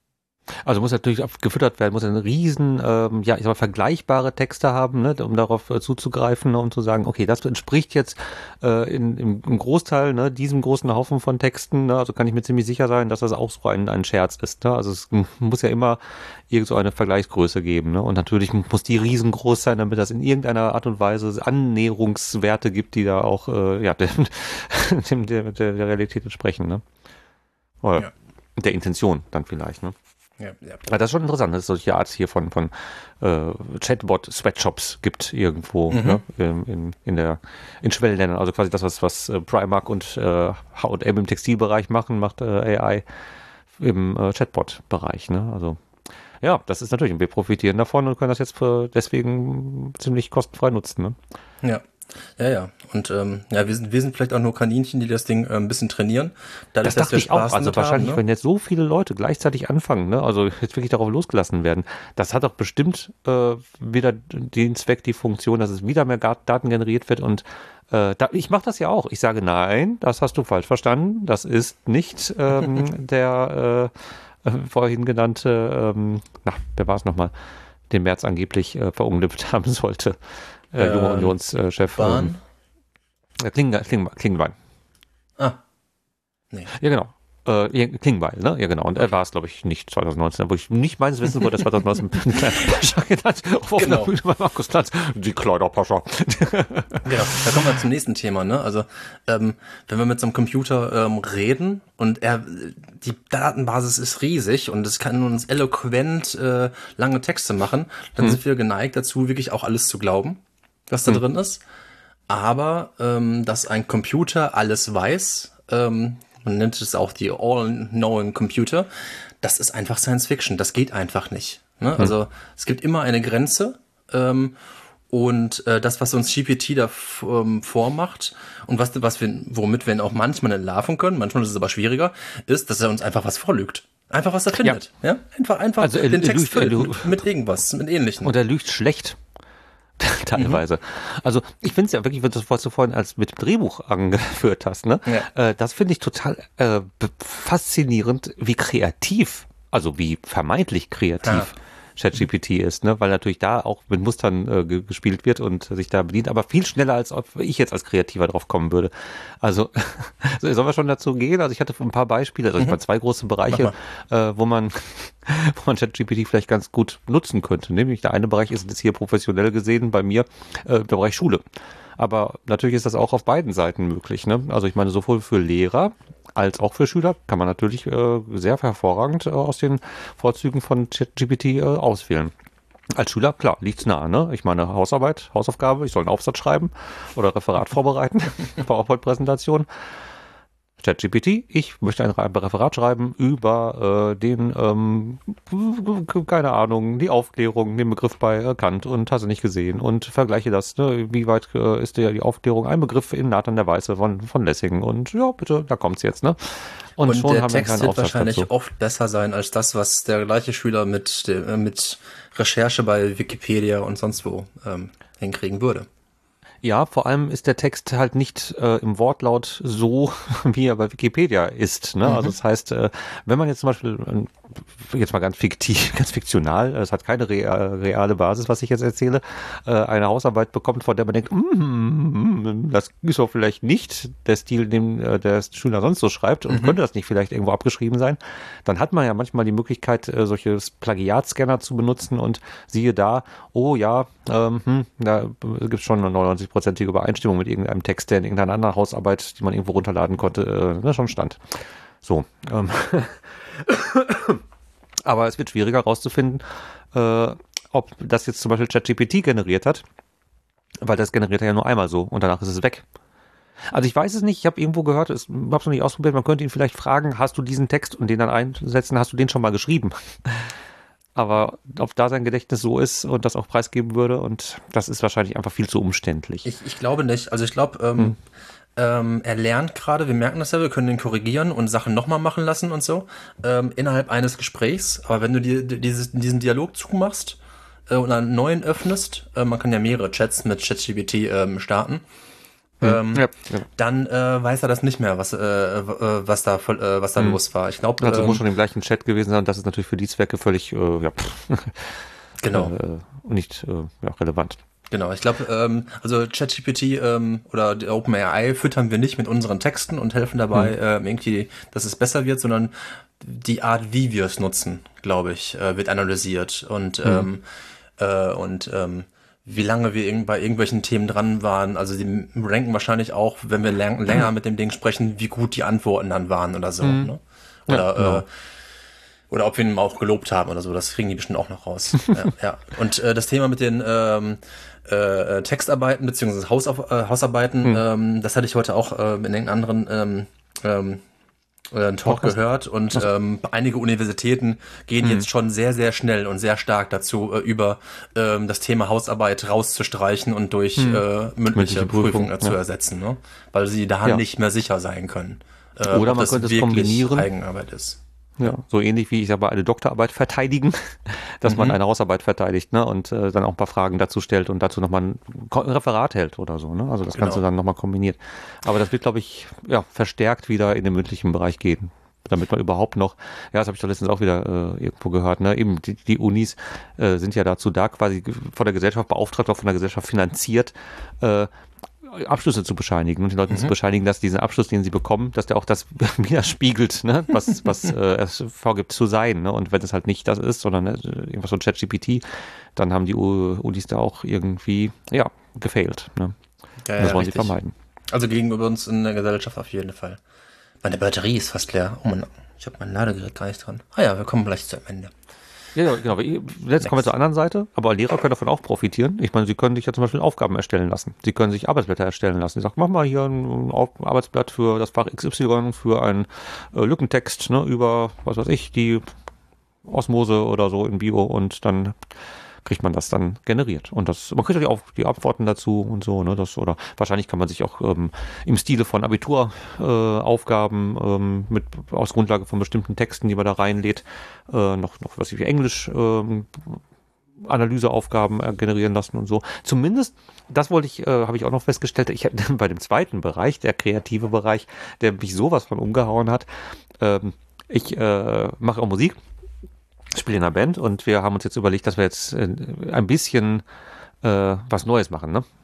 Also muss natürlich gefüttert werden, muss einen riesen, ähm, ja, ich sag mal, vergleichbare Texte haben, ne, um darauf äh, zuzugreifen, ne, um zu sagen, okay, das entspricht jetzt äh, in, im, im Großteil, ne, diesem großen Haufen von Texten, ne, also kann ich mir ziemlich sicher sein, dass das auch so ein, ein Scherz ist, ne, also es muss ja immer irgend so eine Vergleichsgröße geben, ne, und natürlich muss die riesengroß sein, damit das in irgendeiner Art und Weise Annäherungswerte gibt, die da auch, äh, ja, dem, dem, der, der Realität entsprechen, ne, oder ja. Der Intention dann vielleicht, ne. Ja, ja. Ja, das ist schon interessant, dass es solche Art hier von, von äh, Chatbot-Sweatshops gibt irgendwo, Mhm. ne, in, in, in der in Schwellenländern. Also quasi das, was, was äh, Primark und äh, H und M im Textilbereich machen, macht äh, A I im äh, Chatbot-Bereich. Ne? Also ja, das ist natürlich, wir profitieren davon und können das jetzt für deswegen ziemlich kostenfrei nutzen. Ne? Ja. Ja, ja. Und ähm, ja, wir sind, wir sind vielleicht auch nur Kaninchen, die das Ding äh, ein bisschen trainieren. Dadurch, Das dachte ich auch. Also wahrscheinlich, haben, ne? wenn jetzt so viele Leute gleichzeitig anfangen, ne, also jetzt wirklich darauf losgelassen werden, das hat doch bestimmt äh, wieder den Zweck, die Funktion, dass es wieder mehr Daten generiert wird. Und äh, da, ich mache das ja auch. Ich sage, nein, das hast du falsch verstanden. Das ist nicht ähm, der äh, äh, vorhin genannte, ähm, na, wer war es nochmal, den Merz angeblich äh, verunglückt haben sollte. Äh, äh, junger Unionschef. Bahn? Ähm, Klingen, Klingen, Klingenwein. Ah. Nee. Ja, genau. Äh, Klingbeil, ne? Ja, genau. Und er war es, glaube ich, nicht zwanzig neunzehn, wo ich nicht meines Wissens wurde, zwanzig neunzehn ein kleiner Pascha genannt. Auf Genau. der Bühne bei Markus Lanz. Die kleiner Pascha. Genau. Da kommen wir zum nächsten Thema, ne? Also, ähm, wenn wir mit so einem Computer ähm, reden und er, die Datenbasis ist riesig und es kann uns eloquent äh, lange Texte machen, dann hm. sind wir geneigt dazu, wirklich auch alles zu glauben, was da hm. drin ist. Aber ähm, dass ein Computer alles weiß, ähm, man nennt es auch die All-Knowing Computer, das ist einfach Science Fiction, das geht einfach nicht. Ne? Hm. Also es gibt immer eine Grenze ähm, und äh, das, was uns G P T da ähm, vormacht und was, was wir, womit wir ihn auch manchmal entlarven können, manchmal ist es aber schwieriger, ist, dass er uns einfach was vorlügt. Einfach was er findet. Ja, ja? Einfach, einfach also er, den Text lügt, füllt mit, mit irgendwas, mit Ähnlichem. Und er lügt schlecht. Teilweise. Mhm. Also ich finde es ja wirklich, was du vorhin als mit dem Drehbuch angeführt hast, ne? Ja. Äh, das finde ich total äh, faszinierend, wie kreativ, also wie vermeintlich kreativ ja. ChatGPT ist, ne? Weil natürlich da auch mit Mustern äh, gespielt wird und sich da bedient, aber viel schneller, als ob ich jetzt als Kreativer drauf kommen würde. Also sollen wir schon dazu gehen? Also ich hatte ein paar Beispiele, also mhm. ich meine zwei große Bereiche, äh, wo man wo man ChatGPT vielleicht ganz gut nutzen könnte. Nämlich der eine Bereich ist jetzt hier professionell gesehen bei mir, äh, der Bereich Schule. Aber natürlich ist das auch auf beiden Seiten möglich. Ne? Also ich meine, sowohl für Lehrer als auch für Schüler kann man natürlich äh, sehr hervorragend äh, aus den Vorzügen von ChatGPT äh, auswählen. Als Schüler, klar, liegt's nah, ne? Ich meine, Hausarbeit, Hausaufgabe, ich soll einen Aufsatz schreiben oder Referat vorbereiten, PowerPoint-Präsentation. ChatGPT, ich möchte ein Referat schreiben über äh, den, ähm, keine Ahnung, die Aufklärung, den Begriff bei Kant und hast du nicht gesehen und vergleiche das, ne? Wie weit äh, ist der, die Aufklärung ein Begriff in Nathan der Weiße von, von Lessing und ja, bitte, da kommt's jetzt, ne? Und, und schon der haben Text wir wird wahrscheinlich dazu. Oft besser sein als das, was der gleiche Schüler mit, der, mit Recherche bei Wikipedia und sonst wo ähm, hinkriegen würde. Ja, vor allem ist der Text halt nicht äh, im Wortlaut so, wie er bei Wikipedia ist. Ne? Mhm. Also das heißt, äh, wenn man jetzt zum Beispiel, äh, jetzt mal ganz fiktiv, ganz fiktional, es hat keine rea- reale Basis, was ich jetzt erzähle, äh, eine Hausarbeit bekommt, von der man denkt, mm, das ist doch vielleicht nicht der Stil, den äh, der Schüler sonst so schreibt und mhm. könnte das nicht vielleicht irgendwo abgeschrieben sein, dann hat man ja manchmal die Möglichkeit, äh, solche Plagiatscanner zu benutzen und siehe da, oh ja, ähm, hm, da gibt es schon eine neunundneunzig-prozentige Übereinstimmung mit irgendeinem Text, der in irgendeiner anderen Hausarbeit, die man irgendwo runterladen konnte, äh, schon stand. So. Ähm. Aber es wird schwieriger herauszufinden, äh, ob das jetzt zum Beispiel ChatGPT generiert hat, weil das generiert er ja nur einmal so und danach ist es weg. Also ich weiß es nicht, ich habe irgendwo gehört, ich habe es noch nicht ausprobiert, man könnte ihn vielleicht fragen, hast du diesen Text und den dann einsetzen, hast du den schon mal geschrieben? Aber ob da sein Gedächtnis so ist und das auch preisgeben würde, und das ist wahrscheinlich einfach viel zu umständlich. Ich, ich glaube nicht. Also ich glaube, ähm, hm. ähm, er lernt gerade, wir merken das ja, wir können den korrigieren und Sachen nochmal machen lassen und so, ähm, innerhalb eines Gesprächs. Aber wenn du dir dieses, diesen Dialog zumachst, äh, und einen neuen öffnest, äh, man kann ja mehrere Chats mit ChatGPT ähm, starten, ähm, ja, ja. dann äh, weiß er das nicht mehr, was, äh, was da, äh, was da hm. los war. Ich glaube, also ähm, muss schon im gleichen Chat gewesen sein. Das ist natürlich für die Zwecke völlig äh, ja, genau. äh, nicht äh, ja, relevant. Genau, ich glaube, ähm, also ChatGPT ähm, oder die OpenAI füttern wir nicht mit unseren Texten und helfen dabei, hm. ähm, irgendwie, dass es besser wird, sondern die Art, wie wir es nutzen, glaube ich, äh, wird analysiert und hm. ähm, äh, und ähm, wie lange wir irg- bei irgendwelchen Themen dran waren. Also die ranken wahrscheinlich auch, wenn wir lang- länger mit dem Ding sprechen, wie gut die Antworten dann waren oder so. Hm. Ne? Oder ja, genau. äh, oder ob wir ihn auch gelobt haben oder so. Das kriegen die bestimmt auch noch raus. ja, ja. Und äh, das Thema mit den ähm, äh, Textarbeiten beziehungsweise Hausauf- äh, Hausarbeiten, hm. ähm, das hatte ich heute auch äh, in einem anderen ähm, ähm, einen Talk Podcast gehört und ähm, einige Universitäten gehen hm. jetzt schon sehr, sehr schnell und sehr stark dazu äh, über, ähm, das Thema Hausarbeit rauszustreichen und durch hm. äh, mündliche, mündliche Prüfung, Prüfung zu ja. ersetzen, ne? Weil sie da ja. nicht mehr sicher sein können. Äh, Oder ob man das könnte es wirklich kombinieren. Eigenarbeit ist. Ja, so ähnlich wie ich sag mal eine Doktorarbeit verteidigen, dass mhm. man eine Hausarbeit verteidigt, ne, und äh, dann auch ein paar Fragen dazu stellt und dazu nochmal ein Referat hält oder so, ne? Also das genau. Ganze dann nochmal kombiniert. Aber das wird, glaube ich, ja, verstärkt wieder in den mündlichen Bereich gehen, damit man überhaupt noch, ja, das habe ich doch letztens auch wieder äh, irgendwo gehört, ne, eben die, die Unis äh, sind ja dazu da, quasi von der Gesellschaft beauftragt, auch von der Gesellschaft finanziert, äh, Abschlüsse zu bescheinigen und den Leuten mhm. zu bescheinigen, dass diesen Abschluss, den sie bekommen, dass der auch das widerspiegelt, ne, was, was äh, es vorgibt zu sein. Ne? Und wenn es halt nicht das ist, sondern ne, irgendwas so ein ChatGPT, dann haben die Unis da auch irgendwie, ja, gefailt. Ne? Ja, das ja, wollen richtig. sie vermeiden. Also gegenüber uns in der Gesellschaft auf jeden Fall. Meine Batterie ist fast leer. Oh Mann, ich habe mein Ladegerät gar nicht dran. Ah ja, wir kommen gleich zum Ende. Ja, genau. Jetzt Next. kommen wir zur anderen Seite, aber Lehrer können davon auch profitieren. Ich meine, sie können sich ja zum Beispiel Aufgaben erstellen lassen. Sie können sich Arbeitsblätter erstellen lassen. Sie sagen, mach mal hier ein Arbeitsblatt für das Fach X Y, für einen äh, Lückentext, ne, über, was weiß ich, die Osmose oder so in Bio und dann kriegt man das dann generiert. Und das, man kriegt auch die, die Antworten dazu und so, ne, das, oder wahrscheinlich kann man sich auch ähm, im Stile von Abituraufgaben äh, ähm, mit, aus Grundlage von bestimmten Texten, die man da reinlädt, äh, noch, noch was wie Englisch, ähm, Analyseaufgaben äh, generieren lassen und so. Zumindest, das wollte ich, äh, habe ich auch noch festgestellt, ich bei dem zweiten Bereich, der kreative Bereich, der mich sowas von umgehauen hat, ähm, ich äh, mache auch Musik, spiele in einer Band und wir haben uns jetzt überlegt, dass wir jetzt äh, ein bisschen äh, was Neues machen, ne?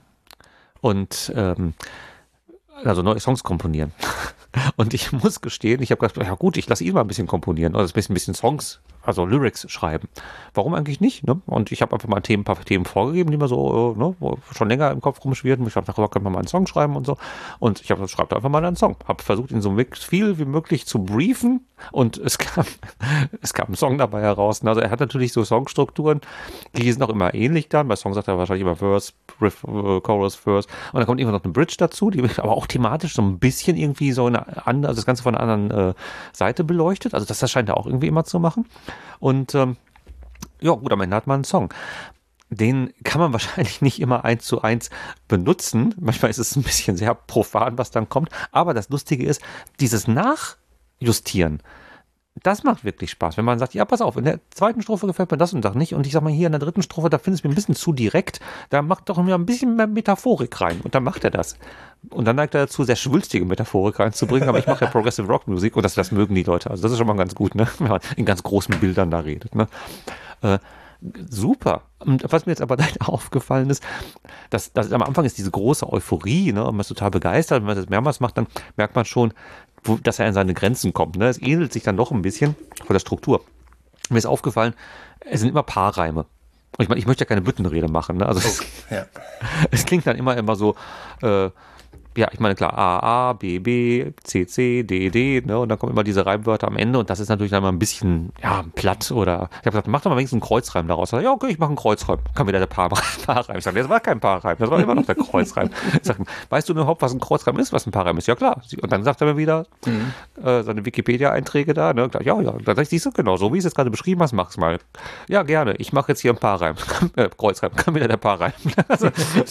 Und ähm, also neue Songs komponieren. Und ich muss gestehen, ich habe gedacht, ja gut, ich lasse ihn mal ein bisschen komponieren oder ein bisschen, ein bisschen Songs, also Lyrics schreiben. Warum eigentlich nicht? Ne? Und ich habe einfach mal Themen, ein paar Themen vorgegeben, die mir so äh, ne, schon länger im Kopf rumschwirrten. Ich habe darüber kann man mal einen Song schreiben und so. Und ich habe schreibt einfach mal einen Song. Habe versucht, ihn so viel wie möglich zu briefen und es kam, es kam ein Song dabei heraus. Also er hat natürlich so Songstrukturen, die sind auch immer ähnlich dann. Bei Songs sagt er wahrscheinlich immer Verse, Riff, äh, Chorus, Verse. Und dann kommt irgendwann noch eine Bridge dazu, die aber auch thematisch so ein bisschen irgendwie so eine andere, also das Ganze von einer anderen äh, Seite beleuchtet. Also das, das scheint er auch irgendwie immer zu machen. Und ähm, ja, gut, am Ende hat man einen Song. Den kann man wahrscheinlich nicht immer eins zu eins benutzen. Manchmal ist es ein bisschen sehr profan, was dann kommt. Aber das Lustige ist, dieses Nachjustieren, das macht wirklich Spaß. Wenn man sagt, ja, pass auf, in der zweiten Strophe gefällt mir das und das nicht. Und ich sag mal, hier in der dritten Strophe, da findest du mir ein bisschen zu direkt. Da macht doch mir ein bisschen mehr Metaphorik rein. Und dann macht er das. Und dann neigt er dazu, sehr schwülstige Metaphorik reinzubringen. Aber ich mache ja Progressive Rock Musik und das, das mögen die Leute. Also das ist schon mal ganz gut, ne? Wenn man in ganz großen Bildern da redet, ne? Äh, super. Und was mir jetzt aber leider aufgefallen ist, dass, dass am Anfang ist diese große Euphorie, ne? Und man ist total begeistert. Wenn man das mehrmals macht, dann merkt man schon, wo, dass er an seine Grenzen kommt. Ne? Es ähnelt sich dann doch ein bisschen von der Struktur. Mir ist aufgefallen, es sind immer Paarreime. Und ich meine, ich möchte ja keine Büttenrede machen. Ne? Also es, oh, ja. es klingt dann immer immer so, äh, ja, ich meine, klar, A, A, B, B, C, C, D, D, ne, und dann kommen immer diese Reimwörter am Ende und das ist natürlich dann mal ein bisschen, ja, platt oder, ich habe gesagt, mach doch mal wenigstens einen Kreuzreim daraus. Ja, okay, ich mache einen Kreuzreim. Kann wieder der Paar Paarreim. Ich sage, das war kein Paarreim, das war immer noch der Kreuzreim. Ich sage, weißt du überhaupt, was ein Kreuzreim ist, was ein Paarreim ist? Ja, klar. Und dann sagt er mir wieder, mhm. äh, seine Wikipedia-Einträge da, ne, ja, ja, dann siehst du, genau, so wie es jetzt gerade beschrieben hast, mach's mal. Ja, gerne, ich mache jetzt hier einen Paarreim. äh, Kreuzreim, kann wieder der Paarreim. also,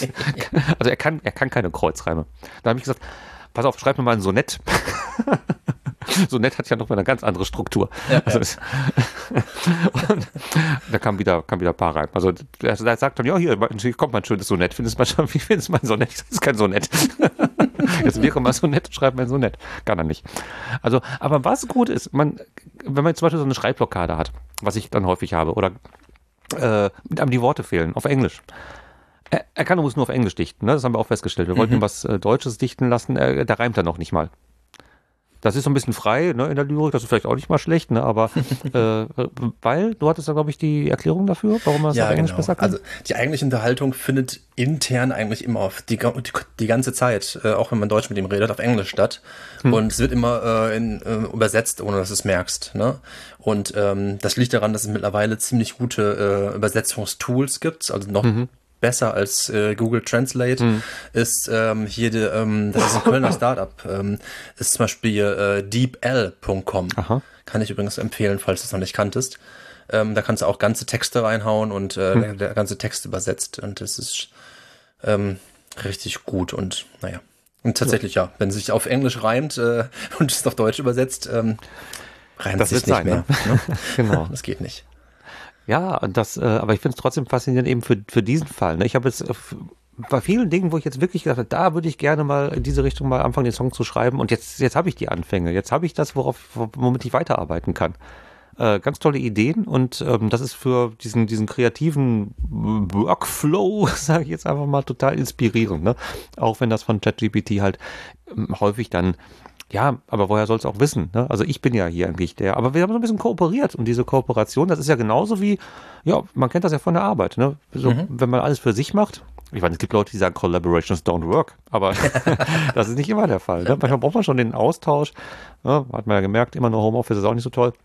also er kann, er kann keine Kreuzreime. Da habe ich gesagt, pass auf, schreib mir mal ein Sonett. Sonett hat ja noch mal eine ganz andere Struktur. Ja, also ja. es, und da kam wieder, kam wieder ein paar rein. Also er, er sagt dann, ja, hier, hier kommt mein schönes Sonett. Findest du mein, wie findest du mein Sonett? Das ist kein Sonett. Jetzt wäre mal Sonett, schreibt mein Sonett. Kann er nicht. Also, aber was gut ist, man, wenn man jetzt zum Beispiel so eine Schreibblockade hat, was ich dann häufig habe, oder äh, mit einem die Worte fehlen, auf Englisch. Er, er kann übrigens nur auf Englisch dichten, ne? Das haben wir auch festgestellt. Wir mhm. wollten ihm was äh, Deutsches dichten lassen, er, da reimt er noch nicht mal. Das ist so ein bisschen frei, ne, in der Lyrik, das ist vielleicht auch nicht mal schlecht, ne, aber äh, weil, du hattest da, glaube ich, die Erklärung dafür, warum man das ja, auf Englisch genau. besser kann? Also die eigentliche Unterhaltung findet intern eigentlich immer auf die, die, die ganze Zeit, äh, auch wenn man Deutsch mit ihm redet, auf Englisch statt. Hm. Und es wird immer äh, in, äh, übersetzt, ohne dass du es merkst. Ne? Und ähm, das liegt daran, dass es mittlerweile ziemlich gute äh, Übersetzungstools gibt, also noch mhm. besser als äh, Google Translate, hm. ist ähm, hier, die, ähm, das ist ein Kölner Startup, ähm, ist zum Beispiel äh, deep l punkt com. Aha. Kann ich übrigens empfehlen, falls du es noch nicht kanntest. Ähm, da kannst du auch ganze Texte reinhauen und äh, hm. der, der ganze Text übersetzt und das ist ähm, richtig gut und naja. Und tatsächlich ja, ja wenn es sich auf Englisch reimt äh, und es auf Deutsch übersetzt, ähm, reimt es sich nicht sein, mehr. Ne? Genau. Das geht nicht. Ja, das, äh, aber ich finde es trotzdem faszinierend eben für, für diesen Fall. Ne? Ich habe jetzt äh, bei vielen Dingen, wo ich jetzt wirklich gedacht habe, da würde ich gerne mal in diese Richtung mal anfangen, den Song zu schreiben. Und jetzt, jetzt habe ich die Anfänge. Jetzt habe ich das, worauf, womit ich weiterarbeiten kann. Äh, ganz tolle Ideen und ähm, das ist für diesen, diesen kreativen Workflow, sage ich jetzt einfach mal, total inspirierend. Ne? Auch wenn das von ChatGPT halt ähm, häufig dann ja, aber woher soll es auch wissen? Ne? Also ich bin ja hier eigentlich der, aber wir haben so ein bisschen kooperiert und diese Kooperation, das ist ja genauso wie, ja, man kennt das ja von der Arbeit, ne? So, mhm. Wenn man alles für sich macht, ich meine, es gibt Leute, die sagen, Collaborations don't work, aber das ist nicht immer der Fall. Ne? Manchmal braucht man schon den Austausch, ne? Hat man ja gemerkt, immer nur Homeoffice ist auch nicht so toll.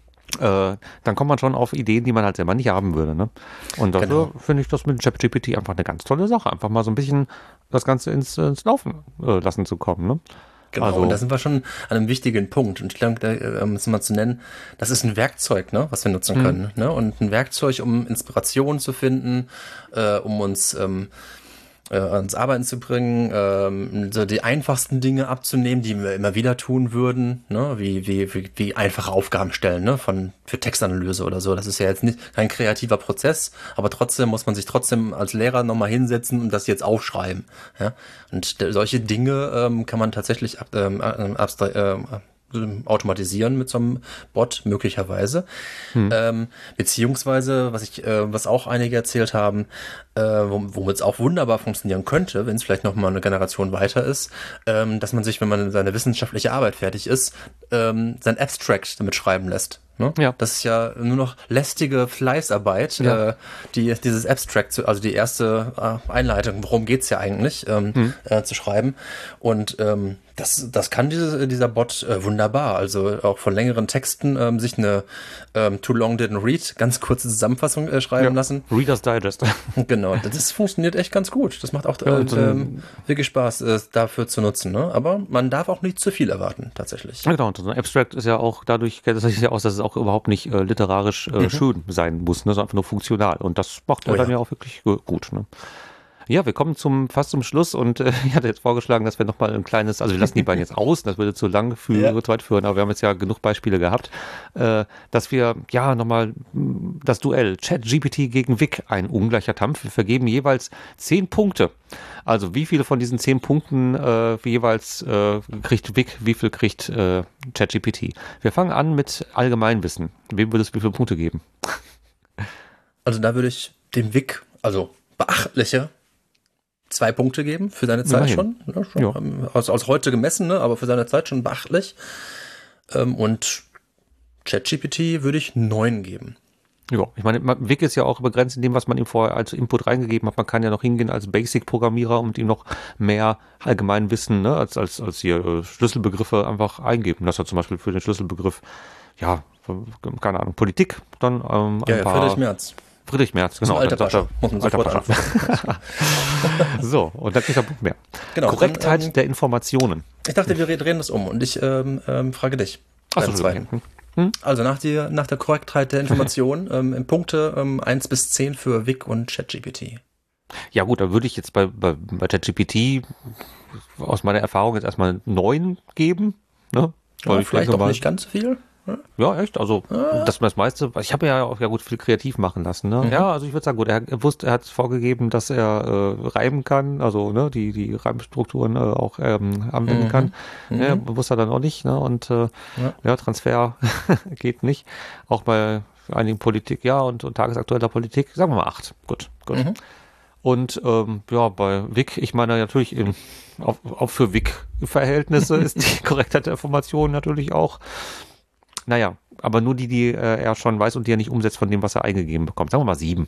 Äh, dann kommt man schon auf Ideen, die man halt selber nicht haben würde. Ne? Und dafür genau. finde ich das mit ChatGPT einfach eine ganz tolle Sache, einfach mal so ein bisschen das Ganze ins, ins Laufen äh, lassen zu kommen, ne? Genau, also, und da sind wir schon an einem wichtigen Punkt. Und ich glaube, da ähm, ist mal zu nennen, das ist ein Werkzeug, ne, was wir nutzen mhm. können. Ne? Und ein Werkzeug, um Inspiration zu finden, äh, um uns ähm, äh, ans Arbeiten zu bringen, ähm, so die einfachsten Dinge abzunehmen, die wir immer wieder tun würden, ne? wie, wie, wie, wie einfache Aufgaben stellen, ne? Von, für Textanalyse oder so. Das ist ja jetzt nicht kein kreativer Prozess, aber trotzdem muss man sich trotzdem als Lehrer nochmal hinsetzen und das jetzt aufschreiben. Ja? Und solche Dinge ähm, kann man tatsächlich ab, ähm, abstra- äh, automatisieren mit so einem Bot möglicherweise. Hm. Ähm, beziehungsweise, was ich, äh, was auch einige erzählt haben, äh, womit es auch wunderbar funktionieren könnte, wenn es vielleicht noch mal eine Generation weiter ist, ähm, dass man sich, wenn man seine wissenschaftliche Arbeit fertig ist, ähm, sein Abstract damit schreiben lässt. Ne? Ja. Das ist ja nur noch lästige Fleißarbeit, ja. äh, die dieses Abstract, zu, also die erste äh, Einleitung, worum geht's ja eigentlich, ähm, hm. äh, zu schreiben. Und ähm, das, das kann diese, dieser Bot äh, wunderbar. Also auch von längeren Texten ähm, sich eine ähm, Too Long Didn't Read, ganz kurze Zusammenfassung äh, schreiben ja. lassen. Reader's Digest. Genau, das funktioniert echt ganz gut. Das macht auch äh, ähm, wirklich Spaß, äh, dafür zu nutzen. Ne? Aber man darf auch nicht zu viel erwarten, tatsächlich. Ja, genau. Und so ein Abstract ist ja auch dadurch, das sieht ja aus, dass es auch überhaupt nicht äh, literarisch äh, mhm. schön sein muss, ne, sondern einfach nur funktional. Und das macht er oh, dann ja. ja auch wirklich gut. Ne? Ja, wir kommen zum fast zum Schluss und äh, ich hatte jetzt vorgeschlagen, dass wir nochmal ein kleines, also wir lassen die beiden jetzt aus, das würde zu lang für ja. zu weit führen, aber wir haben jetzt ja genug Beispiele gehabt, äh, dass wir ja nochmal das Duell ChatGPT gegen Vic, ein ungleicher Kampf. Wir vergeben jeweils zehn Punkte. Also wie viele von diesen zehn Punkten äh, jeweils äh, kriegt Vic, wie viel kriegt äh, ChatGPT? Wir fangen an mit Allgemeinwissen. Wem würdest du wie viele Punkte geben? Also da würde ich dem Vic, also beachtliche zwei Punkte geben für seine Zeit schon. Ne, schon ja. aus, aus heute gemessen, ne, aber für seine Zeit schon beachtlich. Ähm, und ChatGPT würde ich neun geben. Ja, ich meine, Vic ist ja auch begrenzt in dem, was man ihm vorher als Input reingegeben hat. Man kann ja noch hingehen als Basic-Programmierer und ihm noch mehr Allgemeinwissen, ne, als, als, als hier äh, Schlüsselbegriffe einfach eingeben. Das hat zum Beispiel für den Schlüsselbegriff, ja, keine Ahnung, Politik, dann ähm, ja, ein ja, paar... Friedrich Merz. Friedrich Merz, genau. Alter Pascha, muss man sofort antworten. So, und dann kriegt er ein Punkt mehr. Genau, Korrektheit dann, ähm, der Informationen. Ich dachte, wir drehen das um und ich ähm, ähm, frage dich. Ach so, zweiten. Hm? Also nach, die, nach der Korrektheit der Informationen ähm, in Punkte ähm, eins bis zehn für Vic und ChatGPT. Ja gut, da würde ich jetzt bei, bei, bei ChatGPT aus meiner Erfahrung jetzt erstmal neun geben. Ne? Weil Ja, ich vielleicht denke auch mal, nicht ganz so viel. Ja. ja, echt. Also, Ah, das das meiste, ich habe ja auch ja gut viel kreativ machen lassen, ne? mhm. Ja, also ich würde sagen, gut, er, er wusste, er hat vorgegeben, dass er äh, reimen kann, also ne, die die Reimstrukturen äh, auch ähm, anwenden kann. Mhm. Ja, Mhm. wusste er dann auch nicht, ne? Und äh, Ja. ja, Transfer geht nicht. Auch bei einigen Politik, ja, und, und tagesaktueller Politik, sagen wir mal acht. Gut, gut. Mhm. Und ähm, ja, bei Wick, ich meine natürlich in, auch, auch für Wick-Verhältnisse ist die Korrektheit der Information natürlich auch. Naja, aber nur die, die äh, er schon weiß und die er nicht umsetzt von dem, was er eingegeben bekommt. Sagen wir mal sieben.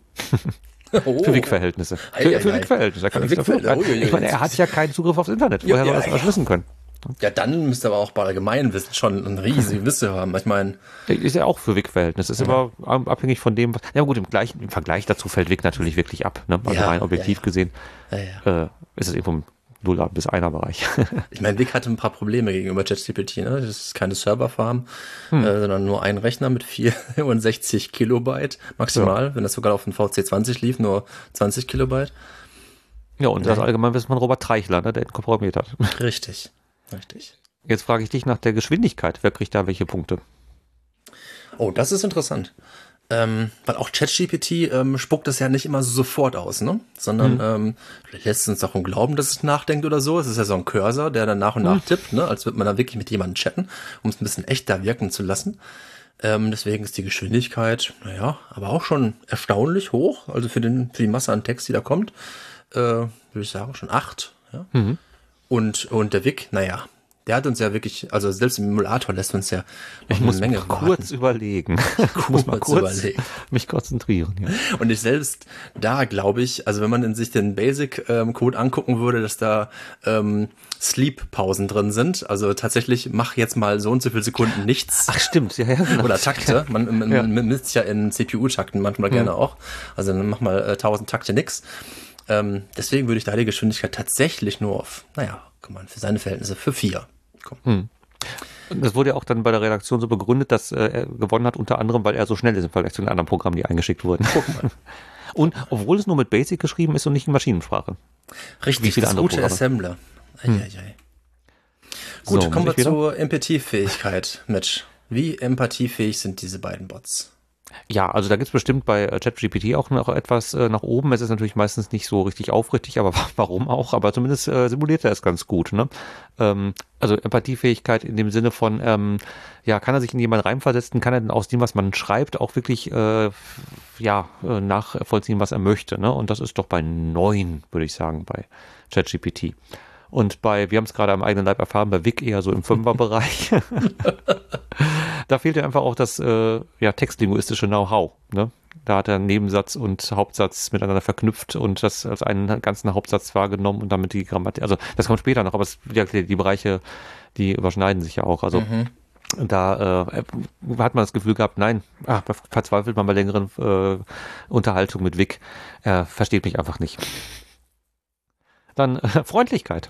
Für Oh. Wick-Verhältnisse. Ei, Für, ei, für ei. Wick-Verhältnisse. Er kann nichts dafür. Wickfeld, uiuiui. Ich meine, er hat ja keinen Zugriff aufs Internet. Ja, Woher soll ja, er das ja. alles wissen können? Ja, dann müsste aber auch bei Allgemeinwissen schon ein riesige Wissen haben. Ich meine, Ist ja auch für Wick-Verhältnisse. Ist ja. aber abhängig von dem, was. Ja gut, im, gleichen, im Vergleich dazu fällt Wick natürlich wirklich ab. Ne? Also Ja, rein objektiv ja, ja. gesehen Ja, ja. äh, ist es irgendwo im Nuller bis Einer Bereich. Ich meine, Wick hatte ein paar Probleme gegenüber ChatGPT. Ne? Das ist keine Serverfarm, Hm. äh, sondern nur ein Rechner mit vierundsechzig Kilobyte maximal. Wenn das sogar auf dem V C zwanzig lief, nur zwanzig Kilobyte. Ja, und das Ja. Allgemeinwissen von Robert Treichler, ne, der ihn kompromiert hat. Richtig, richtig. Jetzt frage ich dich nach der Geschwindigkeit. Wer kriegt da welche Punkte? Oh, das ist interessant. Ähm, weil auch ChatGPT ähm, spuckt das ja nicht immer so sofort aus, ne? Sondern ähm, vielleicht lässt es uns darum glauben, dass es nachdenkt oder so. Es ist ja so ein Cursor, der dann nach und nach tippt, ne? Als würde man da wirklich mit jemandem chatten, um es ein bisschen echter wirken zu lassen. Ähm, deswegen ist die Geschwindigkeit, naja, aber auch schon erstaunlich hoch. Also für, den, für die Masse an Text, die da kommt, äh, würde ich sagen, schon acht. Ja? Mhm. Und, und der Vic, naja, der hat uns ja wirklich, also selbst im Emulator lässt uns ja noch Ich eine muss Menge mal kurz überlegen. Ich muss mal kurz kurz überlegen. mich konzentrieren. Ja. Und ich selbst da glaube ich, also wenn man in sich den Basic-Code angucken würde, dass da ähm, Sleep-Pausen drin sind, also tatsächlich mach jetzt mal so und so viele Sekunden nichts. Ach stimmt, ja, ja, genau. Oder Takte, man, man, Ja. man misst ja in C P U-Takten manchmal gerne auch, also dann mach mal äh, tausend Takte nix. Ähm, deswegen würde ich da die Geschwindigkeit tatsächlich nur auf, naja, kann man für seine Verhältnisse für vier. Komm. Das wurde ja auch dann bei der Redaktion so begründet, dass äh, er gewonnen hat, unter anderem, weil er so schnell ist im Vergleich zu den anderen Programmen, die eingeschickt wurden. Und obwohl es nur mit Basic geschrieben ist und nicht in Maschinensprache. Richtig, Wie viele das andere gute Programme. Assembler. Eieiei. Gut, So, kommen muss wir ich wieder? zur Empathiefähigkeit, Mitch. Wie empathiefähig sind diese beiden Bots? Ja, also da gibt's bestimmt bei äh, ChatGPT auch noch etwas äh, nach oben. Es ist natürlich meistens nicht so richtig aufrichtig, aber warum auch? Aber zumindest äh, simuliert er es ganz gut. Ne? Ähm, also Empathiefähigkeit in dem Sinne von, ähm, ja, kann er sich in jemanden reinversetzen, kann er denn aus dem, was man schreibt, auch wirklich äh, ja, äh, nachvollziehen, was er möchte. Ne? Und das ist doch bei neun, würde ich sagen, bei ChatGPT. Und bei, wir haben es gerade am eigenen Leib erfahren, bei Vic eher so im Fünferbereich. Da fehlt ja einfach auch das äh, ja, textlinguistische Know-how. Ne? Da hat er Nebensatz und Hauptsatz miteinander verknüpft und das als einen ganzen Hauptsatz wahrgenommen und damit die Grammatik, also das kommt später noch, aber es, ja, die, die Bereiche, die überschneiden sich ja auch. Also Mhm. da äh, hat man das Gefühl gehabt, nein, ach, da verzweifelt man bei längeren äh, Unterhaltungen mit Vic. Er versteht mich einfach nicht. Dann äh, Freundlichkeit.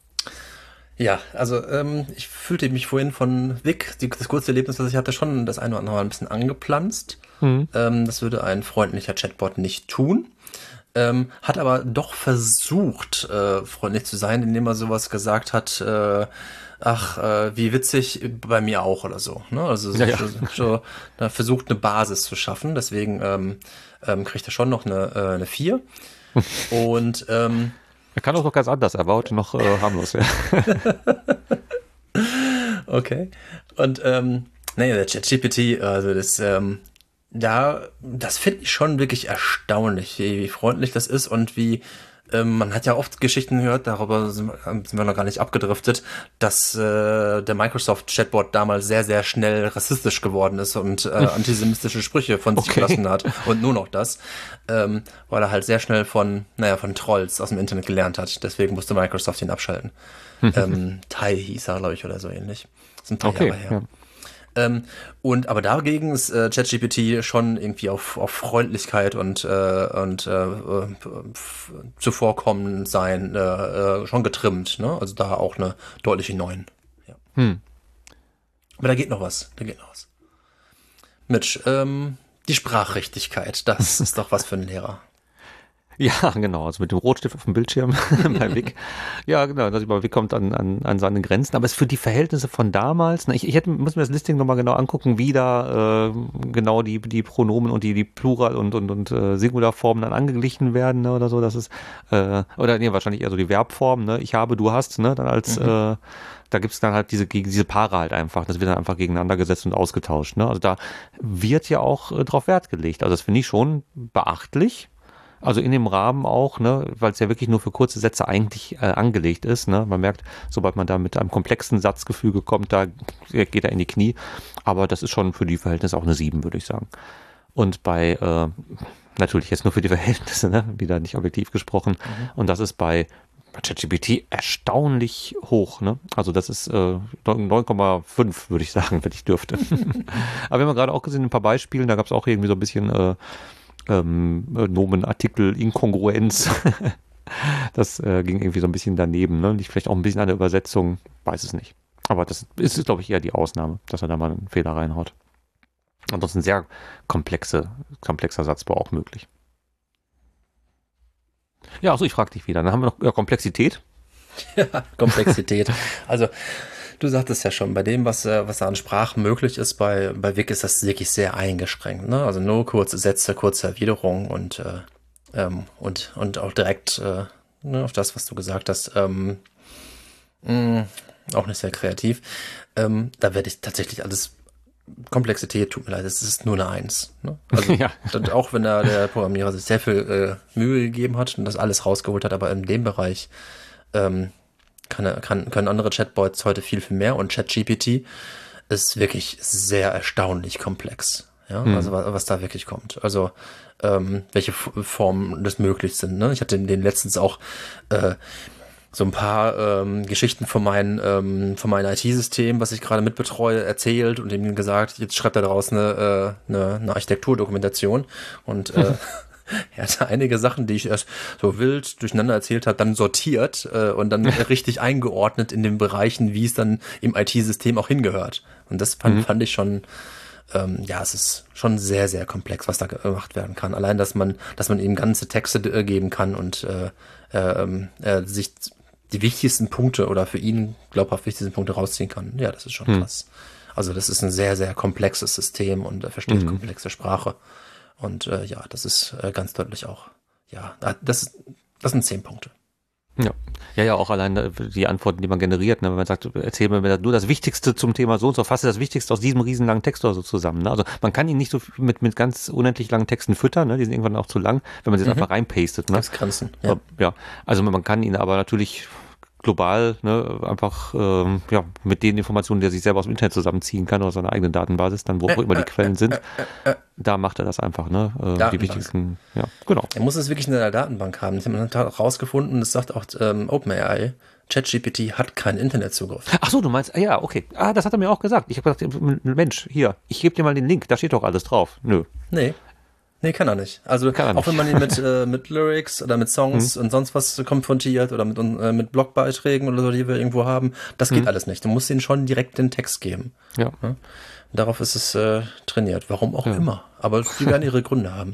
Ja, also ähm, ich fühlte mich vorhin von Vic, die, das kurze Erlebnis, was ich hatte, schon das eine oder andere Mal ein bisschen angepflanzt. Mhm. Ähm, das würde ein freundlicher Chatbot nicht tun. Ähm, hat aber doch versucht, äh, freundlich zu sein, indem er sowas gesagt hat, äh, ach, äh, wie witzig, bei mir auch oder so. Ne? Also so, Ja, ja. so, so, da versucht eine Basis zu schaffen, deswegen ähm, ähm, kriegt er schon noch eine, äh, eine vier. Und ähm, Er kann auch noch ganz anders, er war heute noch äh, harmlos. Ja. okay. Und ähm, naja, der ChatGPT, also das, ähm, da, das finde ich schon wirklich erstaunlich, wie, wie freundlich das ist und wie, ähm, man hat ja oft Geschichten gehört, darüber sind, sind wir noch gar nicht abgedriftet, dass äh, der Microsoft-Chatbot damals sehr, sehr schnell rassistisch geworden ist und äh, antisemitische Sprüche von sich Okay. gelassen hat und nur noch das, ähm, weil er halt sehr schnell von, naja, von Trolls aus dem Internet gelernt hat. Deswegen musste Microsoft ihn abschalten. ähm, Tai hieß er, glaube ich, oder so ähnlich. Das ist ein paar Okay, Jahre her. ja. Ähm, und aber dagegen ist äh, ChatGPT schon irgendwie auf, auf Freundlichkeit und, äh, und äh, äh, f- zuvorkommend sein äh, äh, schon getrimmt, ne? Also da auch eine deutliche neun. Ja. Hm. Aber da geht noch was, da geht noch was. Mitch, ähm, die Sprachrichtigkeit, das ist doch was für einen Lehrer. Ja, genau, also mit dem Rotstift auf dem Bildschirm bei Vic. Ja, genau, also bei Vic kommt an, an, an seine Grenzen, aber es ist für die Verhältnisse von damals, ne, ich, ich hätte, muss mir das Listing nochmal genau angucken, wie da äh, genau die, die Pronomen und die, die Plural- und, und, und äh, Singularformen dann angeglichen werden, ne, oder so, das ist, äh, oder nee, wahrscheinlich eher so die Verbform, ne, ich habe, du hast, ne, dann als, mhm. äh, da gibt's dann halt diese, diese Paare halt einfach, das wird dann einfach gegeneinander gesetzt und ausgetauscht, ne, also da wird ja auch äh, drauf Wert gelegt, also das finde ich schon beachtlich. Also in dem Rahmen auch, ne, weil es ja wirklich nur für kurze Sätze eigentlich äh, angelegt ist. Ne? Man merkt, sobald man da mit einem komplexen Satzgefüge kommt, da geht er in die Knie. Aber das ist schon für die Verhältnisse auch eine sieben, würde ich sagen. Und bei, äh, natürlich jetzt nur für die Verhältnisse, ne? Wieder nicht objektiv gesprochen. Mhm. Und das ist bei ChatGPT erstaunlich hoch. Ne? Also das ist äh, neun Komma fünf, würde ich sagen, wenn ich dürfte. Aber wir haben gerade auch gesehen, ein paar Beispielen, da gab es auch irgendwie so ein bisschen äh, Ähm, Nomen, Artikel, Inkongruenz. Das äh, ging irgendwie so ein bisschen daneben. Ne? Liegt vielleicht auch ein bisschen an der Übersetzung, weiß es nicht. Aber das ist, glaube ich, eher die Ausnahme, dass er da mal einen Fehler reinhaut. Ansonsten sehr komplexe, komplexer Satzbau auch möglich. Ja, achso, ich frage dich wieder. Dann haben wir noch ja, Komplexität. Ja, Komplexität. Also du sagtest ja schon, bei dem, was, was da an Sprachen möglich ist, bei, bei Vic ist das wirklich sehr eingeschränkt. Ne? Also nur kurze Sätze, kurze Erwiderungen und, äh, ähm, und, und auch direkt äh, ne, auf das, was du gesagt hast. Ähm, mh, auch nicht sehr kreativ. Ähm, da werde ich tatsächlich alles, Komplexität, tut mir leid, es ist nur eine Eins. Ne? Also ja. Auch wenn da der Programmierer sich sehr viel äh, Mühe gegeben hat und das alles rausgeholt hat, aber in dem Bereich ähm, Kann, kann, können andere Chatbots heute viel, viel mehr und ChatGPT ist wirklich sehr erstaunlich komplex. Ja, mhm. Also was, was da wirklich kommt. Also ähm, welche F- Formen das möglich sind. Ne? Ich hatte den letztens auch äh, so ein paar ähm, Geschichten von meinem ähm, von meinem I T-System, was ich gerade mitbetreue, erzählt und ihm gesagt, jetzt schreibt er daraus eine, äh, eine, eine Architekturdokumentation und äh, er hatte einige Sachen, die ich erst so wild durcheinander erzählt habe, dann sortiert äh, und dann richtig eingeordnet in den Bereichen, wie es dann im I T-System auch hingehört. Und das fand, mhm. fand ich schon, ähm, ja, es ist schon sehr, sehr komplex, was da gemacht werden kann. Allein, dass man, dass man ihm ganze Texte äh, geben kann und äh, äh, äh, sich die wichtigsten Punkte oder für ihn glaubhaft wichtigsten Punkte rausziehen kann. Ja, das ist schon mhm. krass. Also das ist ein sehr, sehr komplexes System und er versteht mhm. komplexe Sprache. Und äh, ja, das ist äh, ganz deutlich auch, ja, das, das sind zehn Punkte. Ja. ja, ja, auch allein die Antworten, die man generiert, ne? Wenn man sagt, erzähl mir nur das Wichtigste zum Thema so und so, fasse das Wichtigste aus diesem riesenlangen Text oder so zusammen. Ne? Also man kann ihn nicht so mit, mit ganz unendlich langen Texten füttern, ne? Die sind irgendwann auch zu lang, wenn man sie mhm. einfach reinpastet. Ne? Das Grenzen, ja. ja. Also man kann ihn aber natürlich global, ne, einfach ähm, ja, mit den Informationen, die er sich selber aus dem Internet zusammenziehen kann oder seiner eigenen Datenbasis, dann wo auch immer die Quellen sind, da macht er das einfach, ne? Äh, die wichtigsten, ja, genau. Er muss es wirklich in der Datenbank haben. Ich habe dann rausgefunden, das sagt auch ähm, OpenAI, ChatGPT hat keinen Internetzugriff. Ach so, du meinst, ja, okay. Ah, das hat er mir auch gesagt. Ich habe gesagt, Mensch, hier, ich gebe dir mal den Link, da steht doch alles drauf. Nö. Nee. Nee, kann er nicht. Also er auch nicht. Wenn man ihn mit, äh, mit Lyrics oder mit Songs hm. und sonst was konfrontiert oder mit, äh, mit Blogbeiträgen oder so, die wir irgendwo haben, das geht hm. alles nicht. Du musst ihnen schon direkt den Text geben. Ja. ja? Darauf ist es äh, trainiert. Warum auch ja. immer. Aber die werden ihre Gründe haben.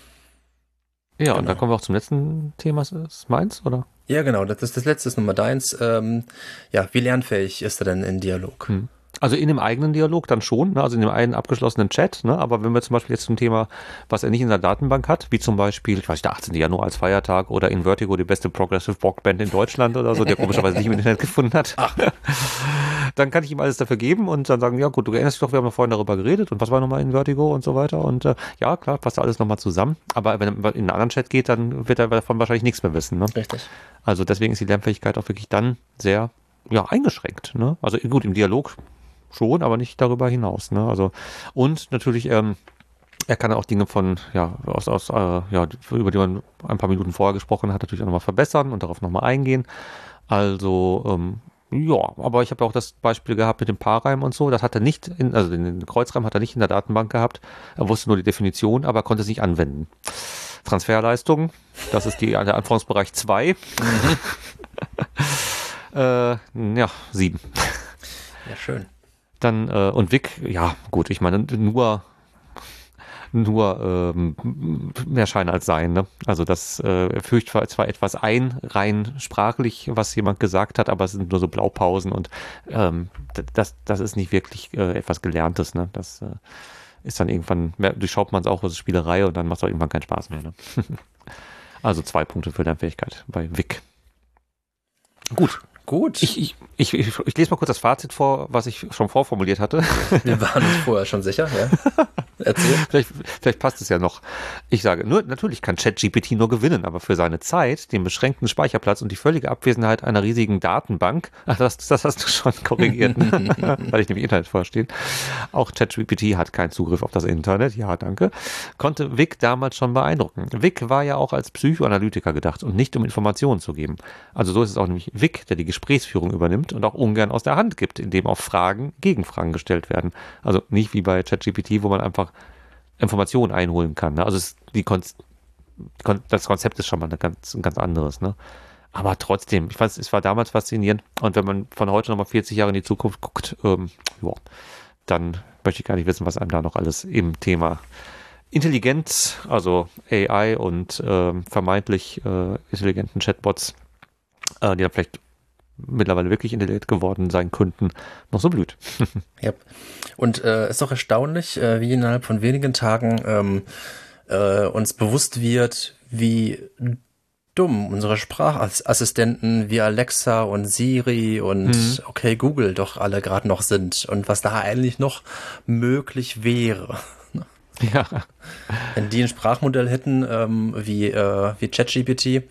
Ja, genau. Und dann kommen wir auch zum letzten Thema. Ist meins, oder? Ja, genau. Das, ist das letzte ist Nummer deins. Ähm, ja, wie lernfähig ist er denn in Dialog? Hm. Also in dem eigenen Dialog dann schon, ne? Also in dem einen abgeschlossenen Chat, ne? Aber wenn wir zum Beispiel jetzt zum Thema, was er nicht in der Datenbank hat, wie zum Beispiel, ich weiß nicht, der achtzehnten Januar als Feiertag oder in Vertigo die beste Progressive Rock Band in Deutschland oder so, der komischerweise nicht im Internet gefunden hat, dann kann ich ihm alles dafür geben und dann sagen, ja gut, du erinnerst dich doch, wir haben noch vorhin darüber geredet und was war nochmal in Vertigo und so weiter und äh, ja, klar, passt da alles nochmal zusammen, aber wenn er in einen anderen Chat geht, dann wird er davon wahrscheinlich nichts mehr wissen, ne? Richtig. Also deswegen ist die Lernfähigkeit auch wirklich dann sehr, ja, eingeschränkt, ne? Also gut, im Dialog schon, aber nicht darüber hinaus. Ne? Also und natürlich, ähm, er kann auch Dinge von, ja, aus, aus, äh, ja, über die man ein paar Minuten vorher gesprochen hat, natürlich auch nochmal verbessern und darauf nochmal eingehen. Also, ähm, ja, aber ich habe auch das Beispiel gehabt mit dem Paarreim und so. Das hat er nicht, in, also den Kreuzreim hat er nicht in der Datenbank gehabt. Er wusste nur die Definition, aber konnte es nicht anwenden. Transferleistung, das ist die, der Anforderungsbereich zwei. äh, ja, sieben. Ja, schön. Dann, äh, und Vic, ja, gut, ich meine, nur, nur ähm, mehr Schein als Sein. Ne? Also das äh, fügt zwar etwas ein, rein sprachlich, was jemand gesagt hat, aber es sind nur so Blaupausen und ähm, das, das ist nicht wirklich äh, etwas Gelerntes. Ne? Das äh, ist dann irgendwann, mehr, durchschaut man es auch als Spielerei und dann macht es auch irgendwann keinen Spaß mehr. Ne? Also zwei Punkte für Lernfähigkeit bei Vic. Gut. Gut. Ich, ich, ich, ich, ich lese mal kurz das Fazit vor, was ich schon vorformuliert hatte. Wir waren uns vorher schon sicher, ja. Erzähl. Vielleicht, vielleicht passt es ja noch. Ich sage, nur, natürlich kann ChatGPT nur gewinnen, aber für seine Zeit, den beschränkten Speicherplatz und die völlige Abwesenheit einer riesigen Datenbank, ach, das, das hast du schon korrigiert, weil ich nämlich Internet vorstehe. Auch ChatGPT hat keinen Zugriff auf das Internet, ja, danke. Konnte Vic damals schon beeindrucken. Vic war ja auch als Psychoanalytiker gedacht und nicht um Informationen zu geben. Also so ist es auch nämlich Vic, der die Gesprächsführung übernimmt und auch ungern aus der Hand gibt, indem auf Fragen Gegenfragen gestellt werden. Also nicht wie bei ChatGPT, wo man einfach Informationen einholen kann. Ne? Also es, die Kon- Kon- das Konzept ist schon mal eine ganz, ein ganz anderes. Ne? Aber trotzdem, ich fand es war damals faszinierend. Und wenn man von heute nochmal vierzig Jahre in die Zukunft guckt, ähm, ja, dann möchte ich gar nicht wissen, was einem da noch alles im Thema Intelligenz, also A I und ähm, vermeintlich äh, intelligenten Chatbots, äh, die dann vielleicht mittlerweile wirklich intelligent geworden sein könnten, noch so blüht. Ja. Und äh, ist doch erstaunlich, äh, wie innerhalb von wenigen Tagen ähm, äh, uns bewusst wird, wie dumm unsere Sprachassistenten wie Alexa und Siri und mhm. okay Google doch alle gerade noch sind und was da eigentlich noch möglich wäre. Ja. Wenn die ein Sprachmodell hätten ähm, wie, äh, wie ChatGPT,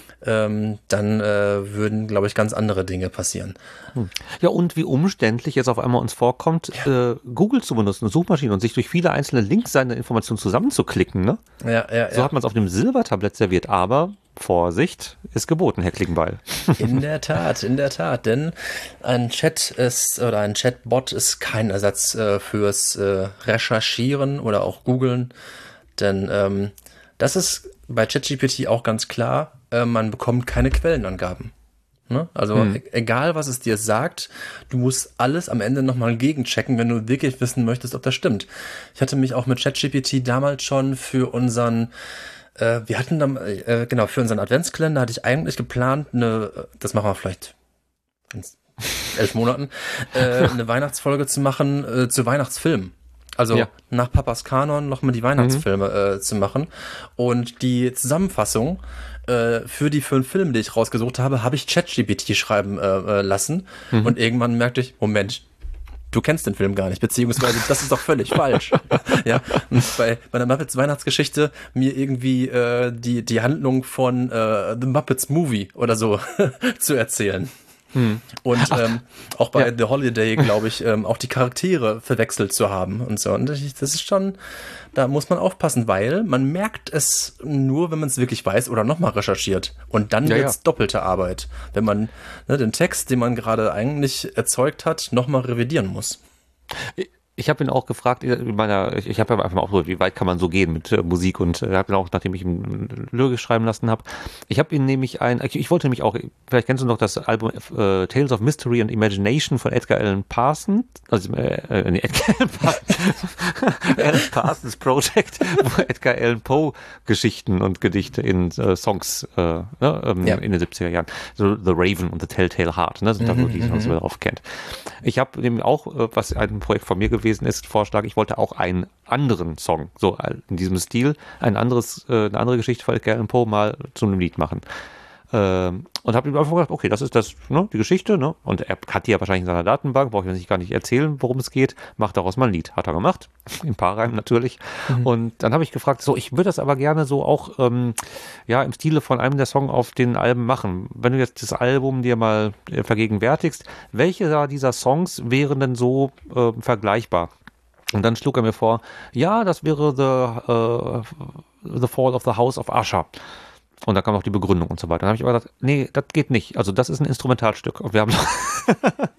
Ähm, dann äh, würden, glaube ich, ganz andere Dinge passieren. Ja, und wie umständlich es auf einmal uns vorkommt, ja. äh, Google zu benutzen, eine Suchmaschine und sich durch viele einzelne Links seine Informationen zusammenzuklicken. Ne? Ja, ja, so ja. hat man es auf dem Silbertablett serviert, aber Vorsicht ist geboten, Herr Klickenbeil. In der Tat, in der Tat, denn ein Chat ist oder ein Chatbot ist kein Ersatz äh, fürs äh, Recherchieren oder auch Googlen, denn ähm, das ist bei ChatGPT auch ganz klar, äh, man bekommt keine Quellenangaben. Ne? Also hm. e- egal, was es dir sagt, du musst alles am Ende nochmal gegenchecken, wenn du wirklich wissen möchtest, ob das stimmt. Ich hatte mich auch mit ChatGPT damals schon für unseren, äh, wir hatten dann, äh, genau, für unseren Adventskalender hatte ich eigentlich geplant, eine, das machen wir vielleicht in elf Monaten, äh, eine Weihnachtsfolge zu machen äh, zu Weihnachtsfilmen. Also ja. nach Papas Kanon nochmal die Weihnachtsfilme mhm. äh, zu machen. Und die Zusammenfassung äh, für die fünf Filme, die ich rausgesucht habe, habe ich ChatGPT schreiben äh, lassen. Mhm. Und irgendwann merkte ich, Moment, du kennst den Film gar nicht, beziehungsweise das ist doch völlig falsch. Ja, und bei, bei der Muppets Weihnachtsgeschichte mir irgendwie äh, die, die Handlung von äh, The Muppets Movie oder so zu erzählen. Hm. Und ähm, auch bei ja. The Holiday, glaube ich, ähm, auch die Charaktere verwechselt zu haben und so. Und das ist schon, da muss man aufpassen, weil man merkt es nur, wenn man es wirklich weiß oder nochmal recherchiert. Und dann ja, wird's ja. doppelte Arbeit, wenn man ne, den Text, den man gerade eigentlich erzeugt hat, nochmal revidieren muss. Ich habe ihn auch gefragt, in meiner, ich, ich habe einfach mal auch so, wie weit kann man so gehen mit äh, Musik und äh, habe ihn auch, nachdem ich ihn lyrisch schreiben lassen habe, ich habe ihn nämlich ein, ich, ich wollte nämlich auch, vielleicht kennst du noch das Album äh, Tales of Mystery and Imagination von Edgar Allan Parsons, also äh, äh, nee, Edgar Allan Parsons, Alan Parsons Project, wo Edgar Allan Poe Geschichten und Gedichte in äh, Songs äh, ne, ähm, ja. in den siebziger Jahren, so The Raven und The Telltale Heart, ne, sind mhm, da wirklich, was man darauf kennt. Ich habe nämlich auch, äh, was ein Projekt von mir gewesen ist, Vorschlag, ich wollte auch einen anderen Song, so in diesem Stil, ein anderes, äh, eine andere Geschichte von Edgar Allan Poe mal zu einem Lied machen. Ähm, und habe ihm einfach gedacht, okay, das ist das, ne, die Geschichte, ne? Und er hat die ja wahrscheinlich in seiner Datenbank, brauche ich sich gar nicht erzählen, worum es geht, macht daraus mal ein Lied. Hat er gemacht, im Paarreim natürlich. Mhm. Und dann habe ich gefragt, so, ich würde das aber gerne so auch, ähm, ja, im Stile von einem der Songs auf den Alben machen. Wenn du jetzt das Album dir mal äh, vergegenwärtigst, welche dieser Songs wären denn so äh, vergleichbar? Und dann schlug er mir vor, ja, das wäre The, uh, the Fall of the House of Usher. Und da kam auch die Begründung und so weiter. Dann habe ich aber gesagt, nee, das geht nicht. Also das ist ein Instrumentalstück. Und wir haben doch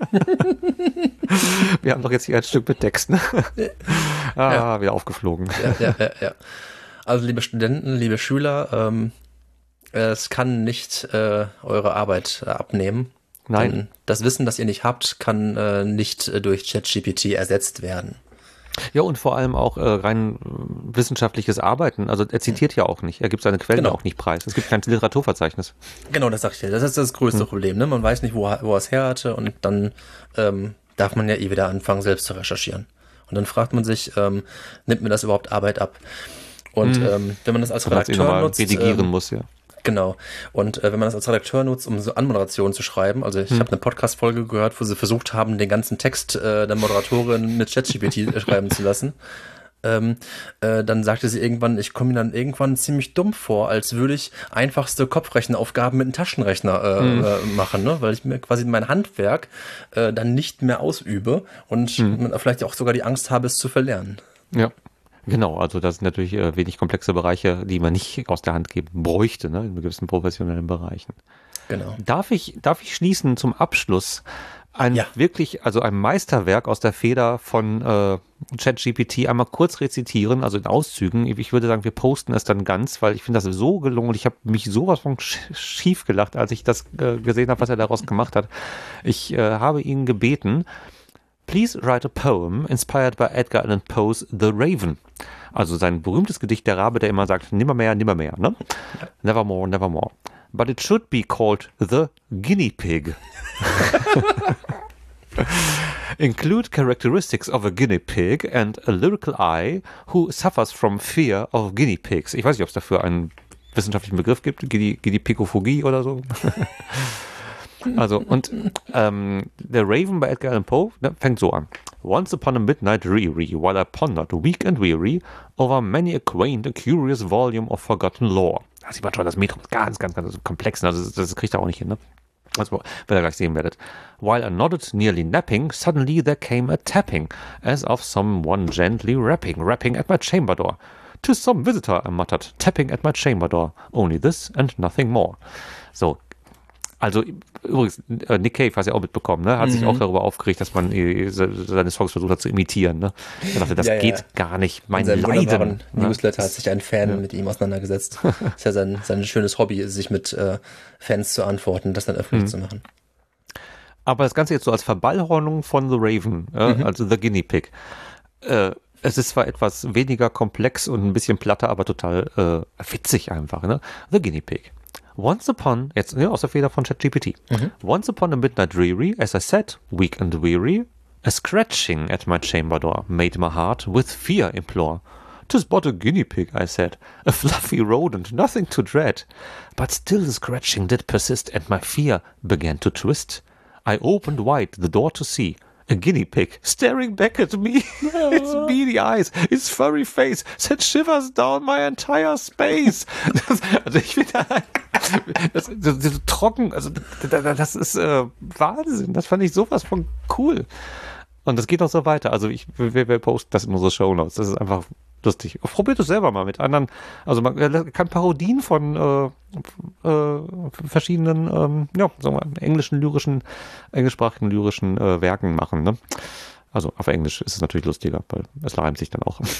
wir haben doch jetzt hier ein Stück mit Text. Ne? ah, ja. Wieder aufgeflogen. Ja, ja, ja, ja. Also liebe Studenten, liebe Schüler, ähm, es kann nicht äh, eure Arbeit äh, abnehmen. Nein. Denn das Wissen, das ihr nicht habt, kann äh, nicht äh, durch ChatGPT ersetzt werden. Ja, und vor allem auch äh, rein äh, wissenschaftliches Arbeiten. Also er zitiert ja auch nicht. Er gibt seine Quellen Genau. auch nicht preis. Es gibt kein Literaturverzeichnis. Genau, das sag ich dir. Das ist das größte Hm. Problem. Ne? Man weiß nicht, wo, er- wo er es her hatte und dann ähm, darf man ja eh wieder anfangen, selbst zu recherchieren. Und dann fragt man sich, ähm, nimmt mir das überhaupt Arbeit ab? Und Hm. ähm, wenn man das als Wenn man es eh Redakteur nochmal nutzt, redigieren ähm, muss, ja. genau. Und äh, wenn man das als Redakteur nutzt, um so Anmoderationen zu schreiben, also ich Hm. habe eine Podcast-Folge gehört, wo sie versucht haben, den ganzen Text äh, der Moderatorin mit ChatGPT schreiben zu lassen. Ähm, äh, dann sagte sie irgendwann, ich komme mir dann irgendwann ziemlich dumm vor, als würde ich einfachste Kopfrechenaufgaben mit einem Taschenrechner äh, Hm. äh, machen, ne? Weil ich mir quasi mein Handwerk äh, dann nicht mehr ausübe und Hm. man vielleicht auch sogar die Angst habe, es zu verlernen. Ja. Genau, also das sind natürlich äh, wenig komplexe Bereiche, die man nicht aus der Hand geben bräuchte, ne, in gewissen professionellen Bereichen. Genau. Darf ich, darf ich schließen zum Abschluss ein Ja. wirklich, also ein Meisterwerk aus der Feder von äh, ChatGPT einmal kurz rezitieren, also in Auszügen. Ich würde sagen, wir posten es dann ganz, weil ich finde das so gelungen und ich habe mich sowas von sch- schief gelacht, als ich das äh, gesehen habe, was er daraus gemacht hat. Ich äh, habe ihn gebeten, please write a poem inspired by Edgar Allan Poe's The Raven. Also sein berühmtes Gedicht Der Rabe, der immer sagt, nimmermehr, nimmermehr, ne? Nevermore, nevermore. But it should be called The Guinea Pig. Include characteristics of a guinea pig and a lyrical eye who suffers from fear of guinea pigs. Ich weiß nicht, ob es dafür einen wissenschaftlichen Begriff gibt, Guinea, Guinea-Pigophogie oder so. Also, und ähm, der Raven bei Edgar Allan Poe, ne, fängt so an. Once upon a midnight reverie, while I pondered, weak and weary, over many a quaint and curious volume of forgotten lore. Da sieht man schon, das Metrum ist ganz, ganz, ganz komplex. Also das, das kriegt er auch nicht hin, ne? Also, wenn ihr gleich sehen werdet. While I nodded, nearly napping, suddenly there came a tapping, as of someone gently rapping, rapping at my chamber door. 'Tis some visitor, I muttered, tapping at my chamber door. Only this and nothing more. So. Also übrigens, äh, Nick Cave hast du ja auch mitbekommen, ne? Hat Mhm. sich auch darüber aufgeregt, dass man äh, se- seine Songs versucht hat zu imitieren, ne? Er dachte, das Ja, ja. geht gar nicht. Mein In seinem Leiden. wunderbaren Ne? Newsletter hat sich ein Fan mit ihm auseinandergesetzt. Ist ja sein, sein schönes Hobby, sich mit äh, Fans zu antworten und das dann öffentlich Mhm. zu machen. Aber das Ganze jetzt so als Verballhornung von The Raven, äh, Mhm. also The Guinea Pig. Äh, es ist zwar etwas weniger komplex und ein bisschen platter, aber total äh, witzig einfach, ne? The Guinea Pig. Once upon, jetzt ja, aus der Feder von ChatGPT. Mhm. Once upon a midnight dreary, as I sat, weak and weary, a scratching at my chamber door made my heart with fear implore. 'Tis but a guinea pig, I said, a fluffy rodent, nothing to dread. But still the scratching did persist, and my fear began to twist. I opened wide the door to see a guinea pig staring back at me. Its beady eyes, its furry face sent shivers down my entire space. Das, also ich finde das, das, das, das trocken, also das, das ist äh, Wahnsinn. Das fand ich sowas von cool. Und das geht auch so weiter. Also ich, wir, wir posten das in unsere Shownotes. Das ist einfach lustig. Probiert es selber mal mit anderen. Also man kann Parodien von äh, äh, verschiedenen, ähm, ja, sagen wir, englischen, lyrischen, englischsprachigen lyrischen äh, Werken machen. Ne? Also auf Englisch ist es natürlich lustiger, weil es reimt sich dann auch.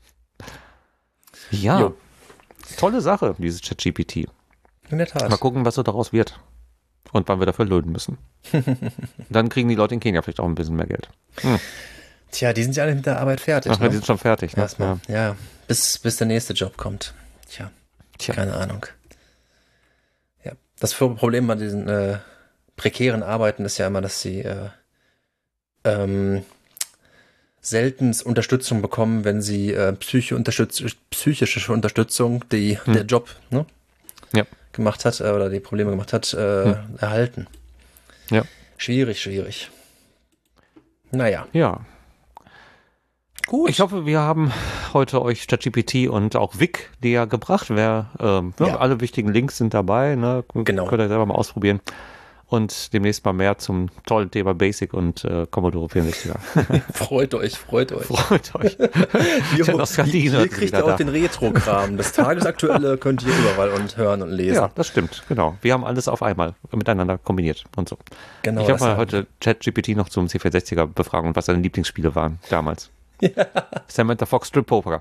Ja, Jo. tolle Sache, dieses ChatGPT. In der Tat. Mal gucken, was so daraus wird. Und wann wir dafür löhnen müssen. Dann kriegen die Leute in Kenia vielleicht auch ein bisschen mehr Geld. Hm. Tja, die sind ja alle mit der Arbeit fertig. Ach, ne? die sind schon fertig. Ne? Erstmal. Ja, bis, bis der nächste Job kommt. Tja, Tja. keine Ahnung. Ja, das Problem bei diesen äh, prekären Arbeiten ist ja immer, dass sie äh, ähm, selten Unterstützung bekommen, wenn sie äh, psychische, Unterstütz psychische Unterstützung, die Hm. der Job ne, Ja. gemacht hat äh, oder die Probleme gemacht hat, äh, Hm. erhalten. Ja. Schwierig, schwierig. Naja, Ja. gut. Ich hoffe, wir haben heute euch ChatGPT und auch Vic näher gebracht. Wer, ähm, Ja. ja, alle wichtigen Links sind dabei. Ne? Genau. Könnt ihr selber mal ausprobieren. Und demnächst mal mehr zum tollen Thema Basic und äh, Commodore vierundsechziger. Freut euch, freut euch. Freut euch. Hier, Der Nostalgie hier, ist hier kriegt wieder ihr auch da. den Retro-Kram. Das Tagesaktuelle könnt ihr überall und hören und lesen. Ja, das stimmt. Genau. Wir haben alles auf einmal miteinander kombiniert und so. Genau, ich habe das mal haben heute ChatGPT noch zum C vierhundertsechziger befragen und was seine Lieblingsspiele waren damals. Ja. Samantha Fox Strip Poker.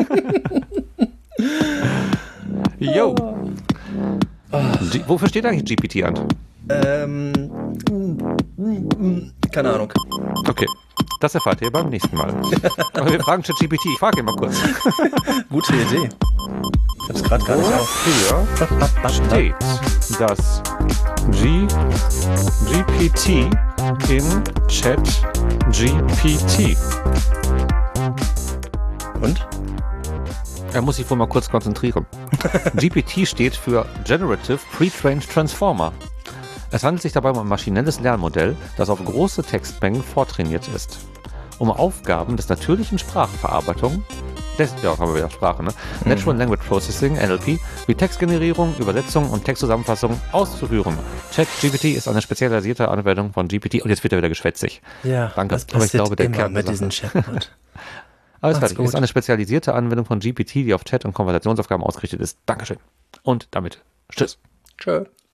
Yo. G- Wofür steht eigentlich G P T an? Ähm, Keine Ahnung. Okay, das erfahrt ihr beim nächsten Mal. Aber wir fragen ChatGPT, ich frage ihn mal kurz. Gute Idee. Ich hab's gerade gar nicht auf. Hier steht, dass G, GPT in ChatGPT. Und? Er muss sich wohl mal kurz konzentrieren. G P T steht für Generative Pre-trained Transformer. Es handelt sich dabei um ein maschinelles Lernmodell, das auf große Textmengen vortrainiert ist. Um Aufgaben des natürlichen Sprachverarbeitung, des, ja, haben wir wieder Sprache, ne? Mhm. Natural Language Processing, N L P, wie Textgenerierung, Übersetzung und Textzusammenfassung auszuführen. ChatGPT ist eine spezialisierte Anwendung von G P T. Und jetzt wird er wieder geschwätzig. Ja, danke. das Aber ich glaube, der immer Kern mit diesem Chatbot. Alles fertig. Ist eine spezialisierte Anwendung von G P T, die auf Chat- und Konversationsaufgaben ausgerichtet ist. Dankeschön. Und damit tschüss. Tschö.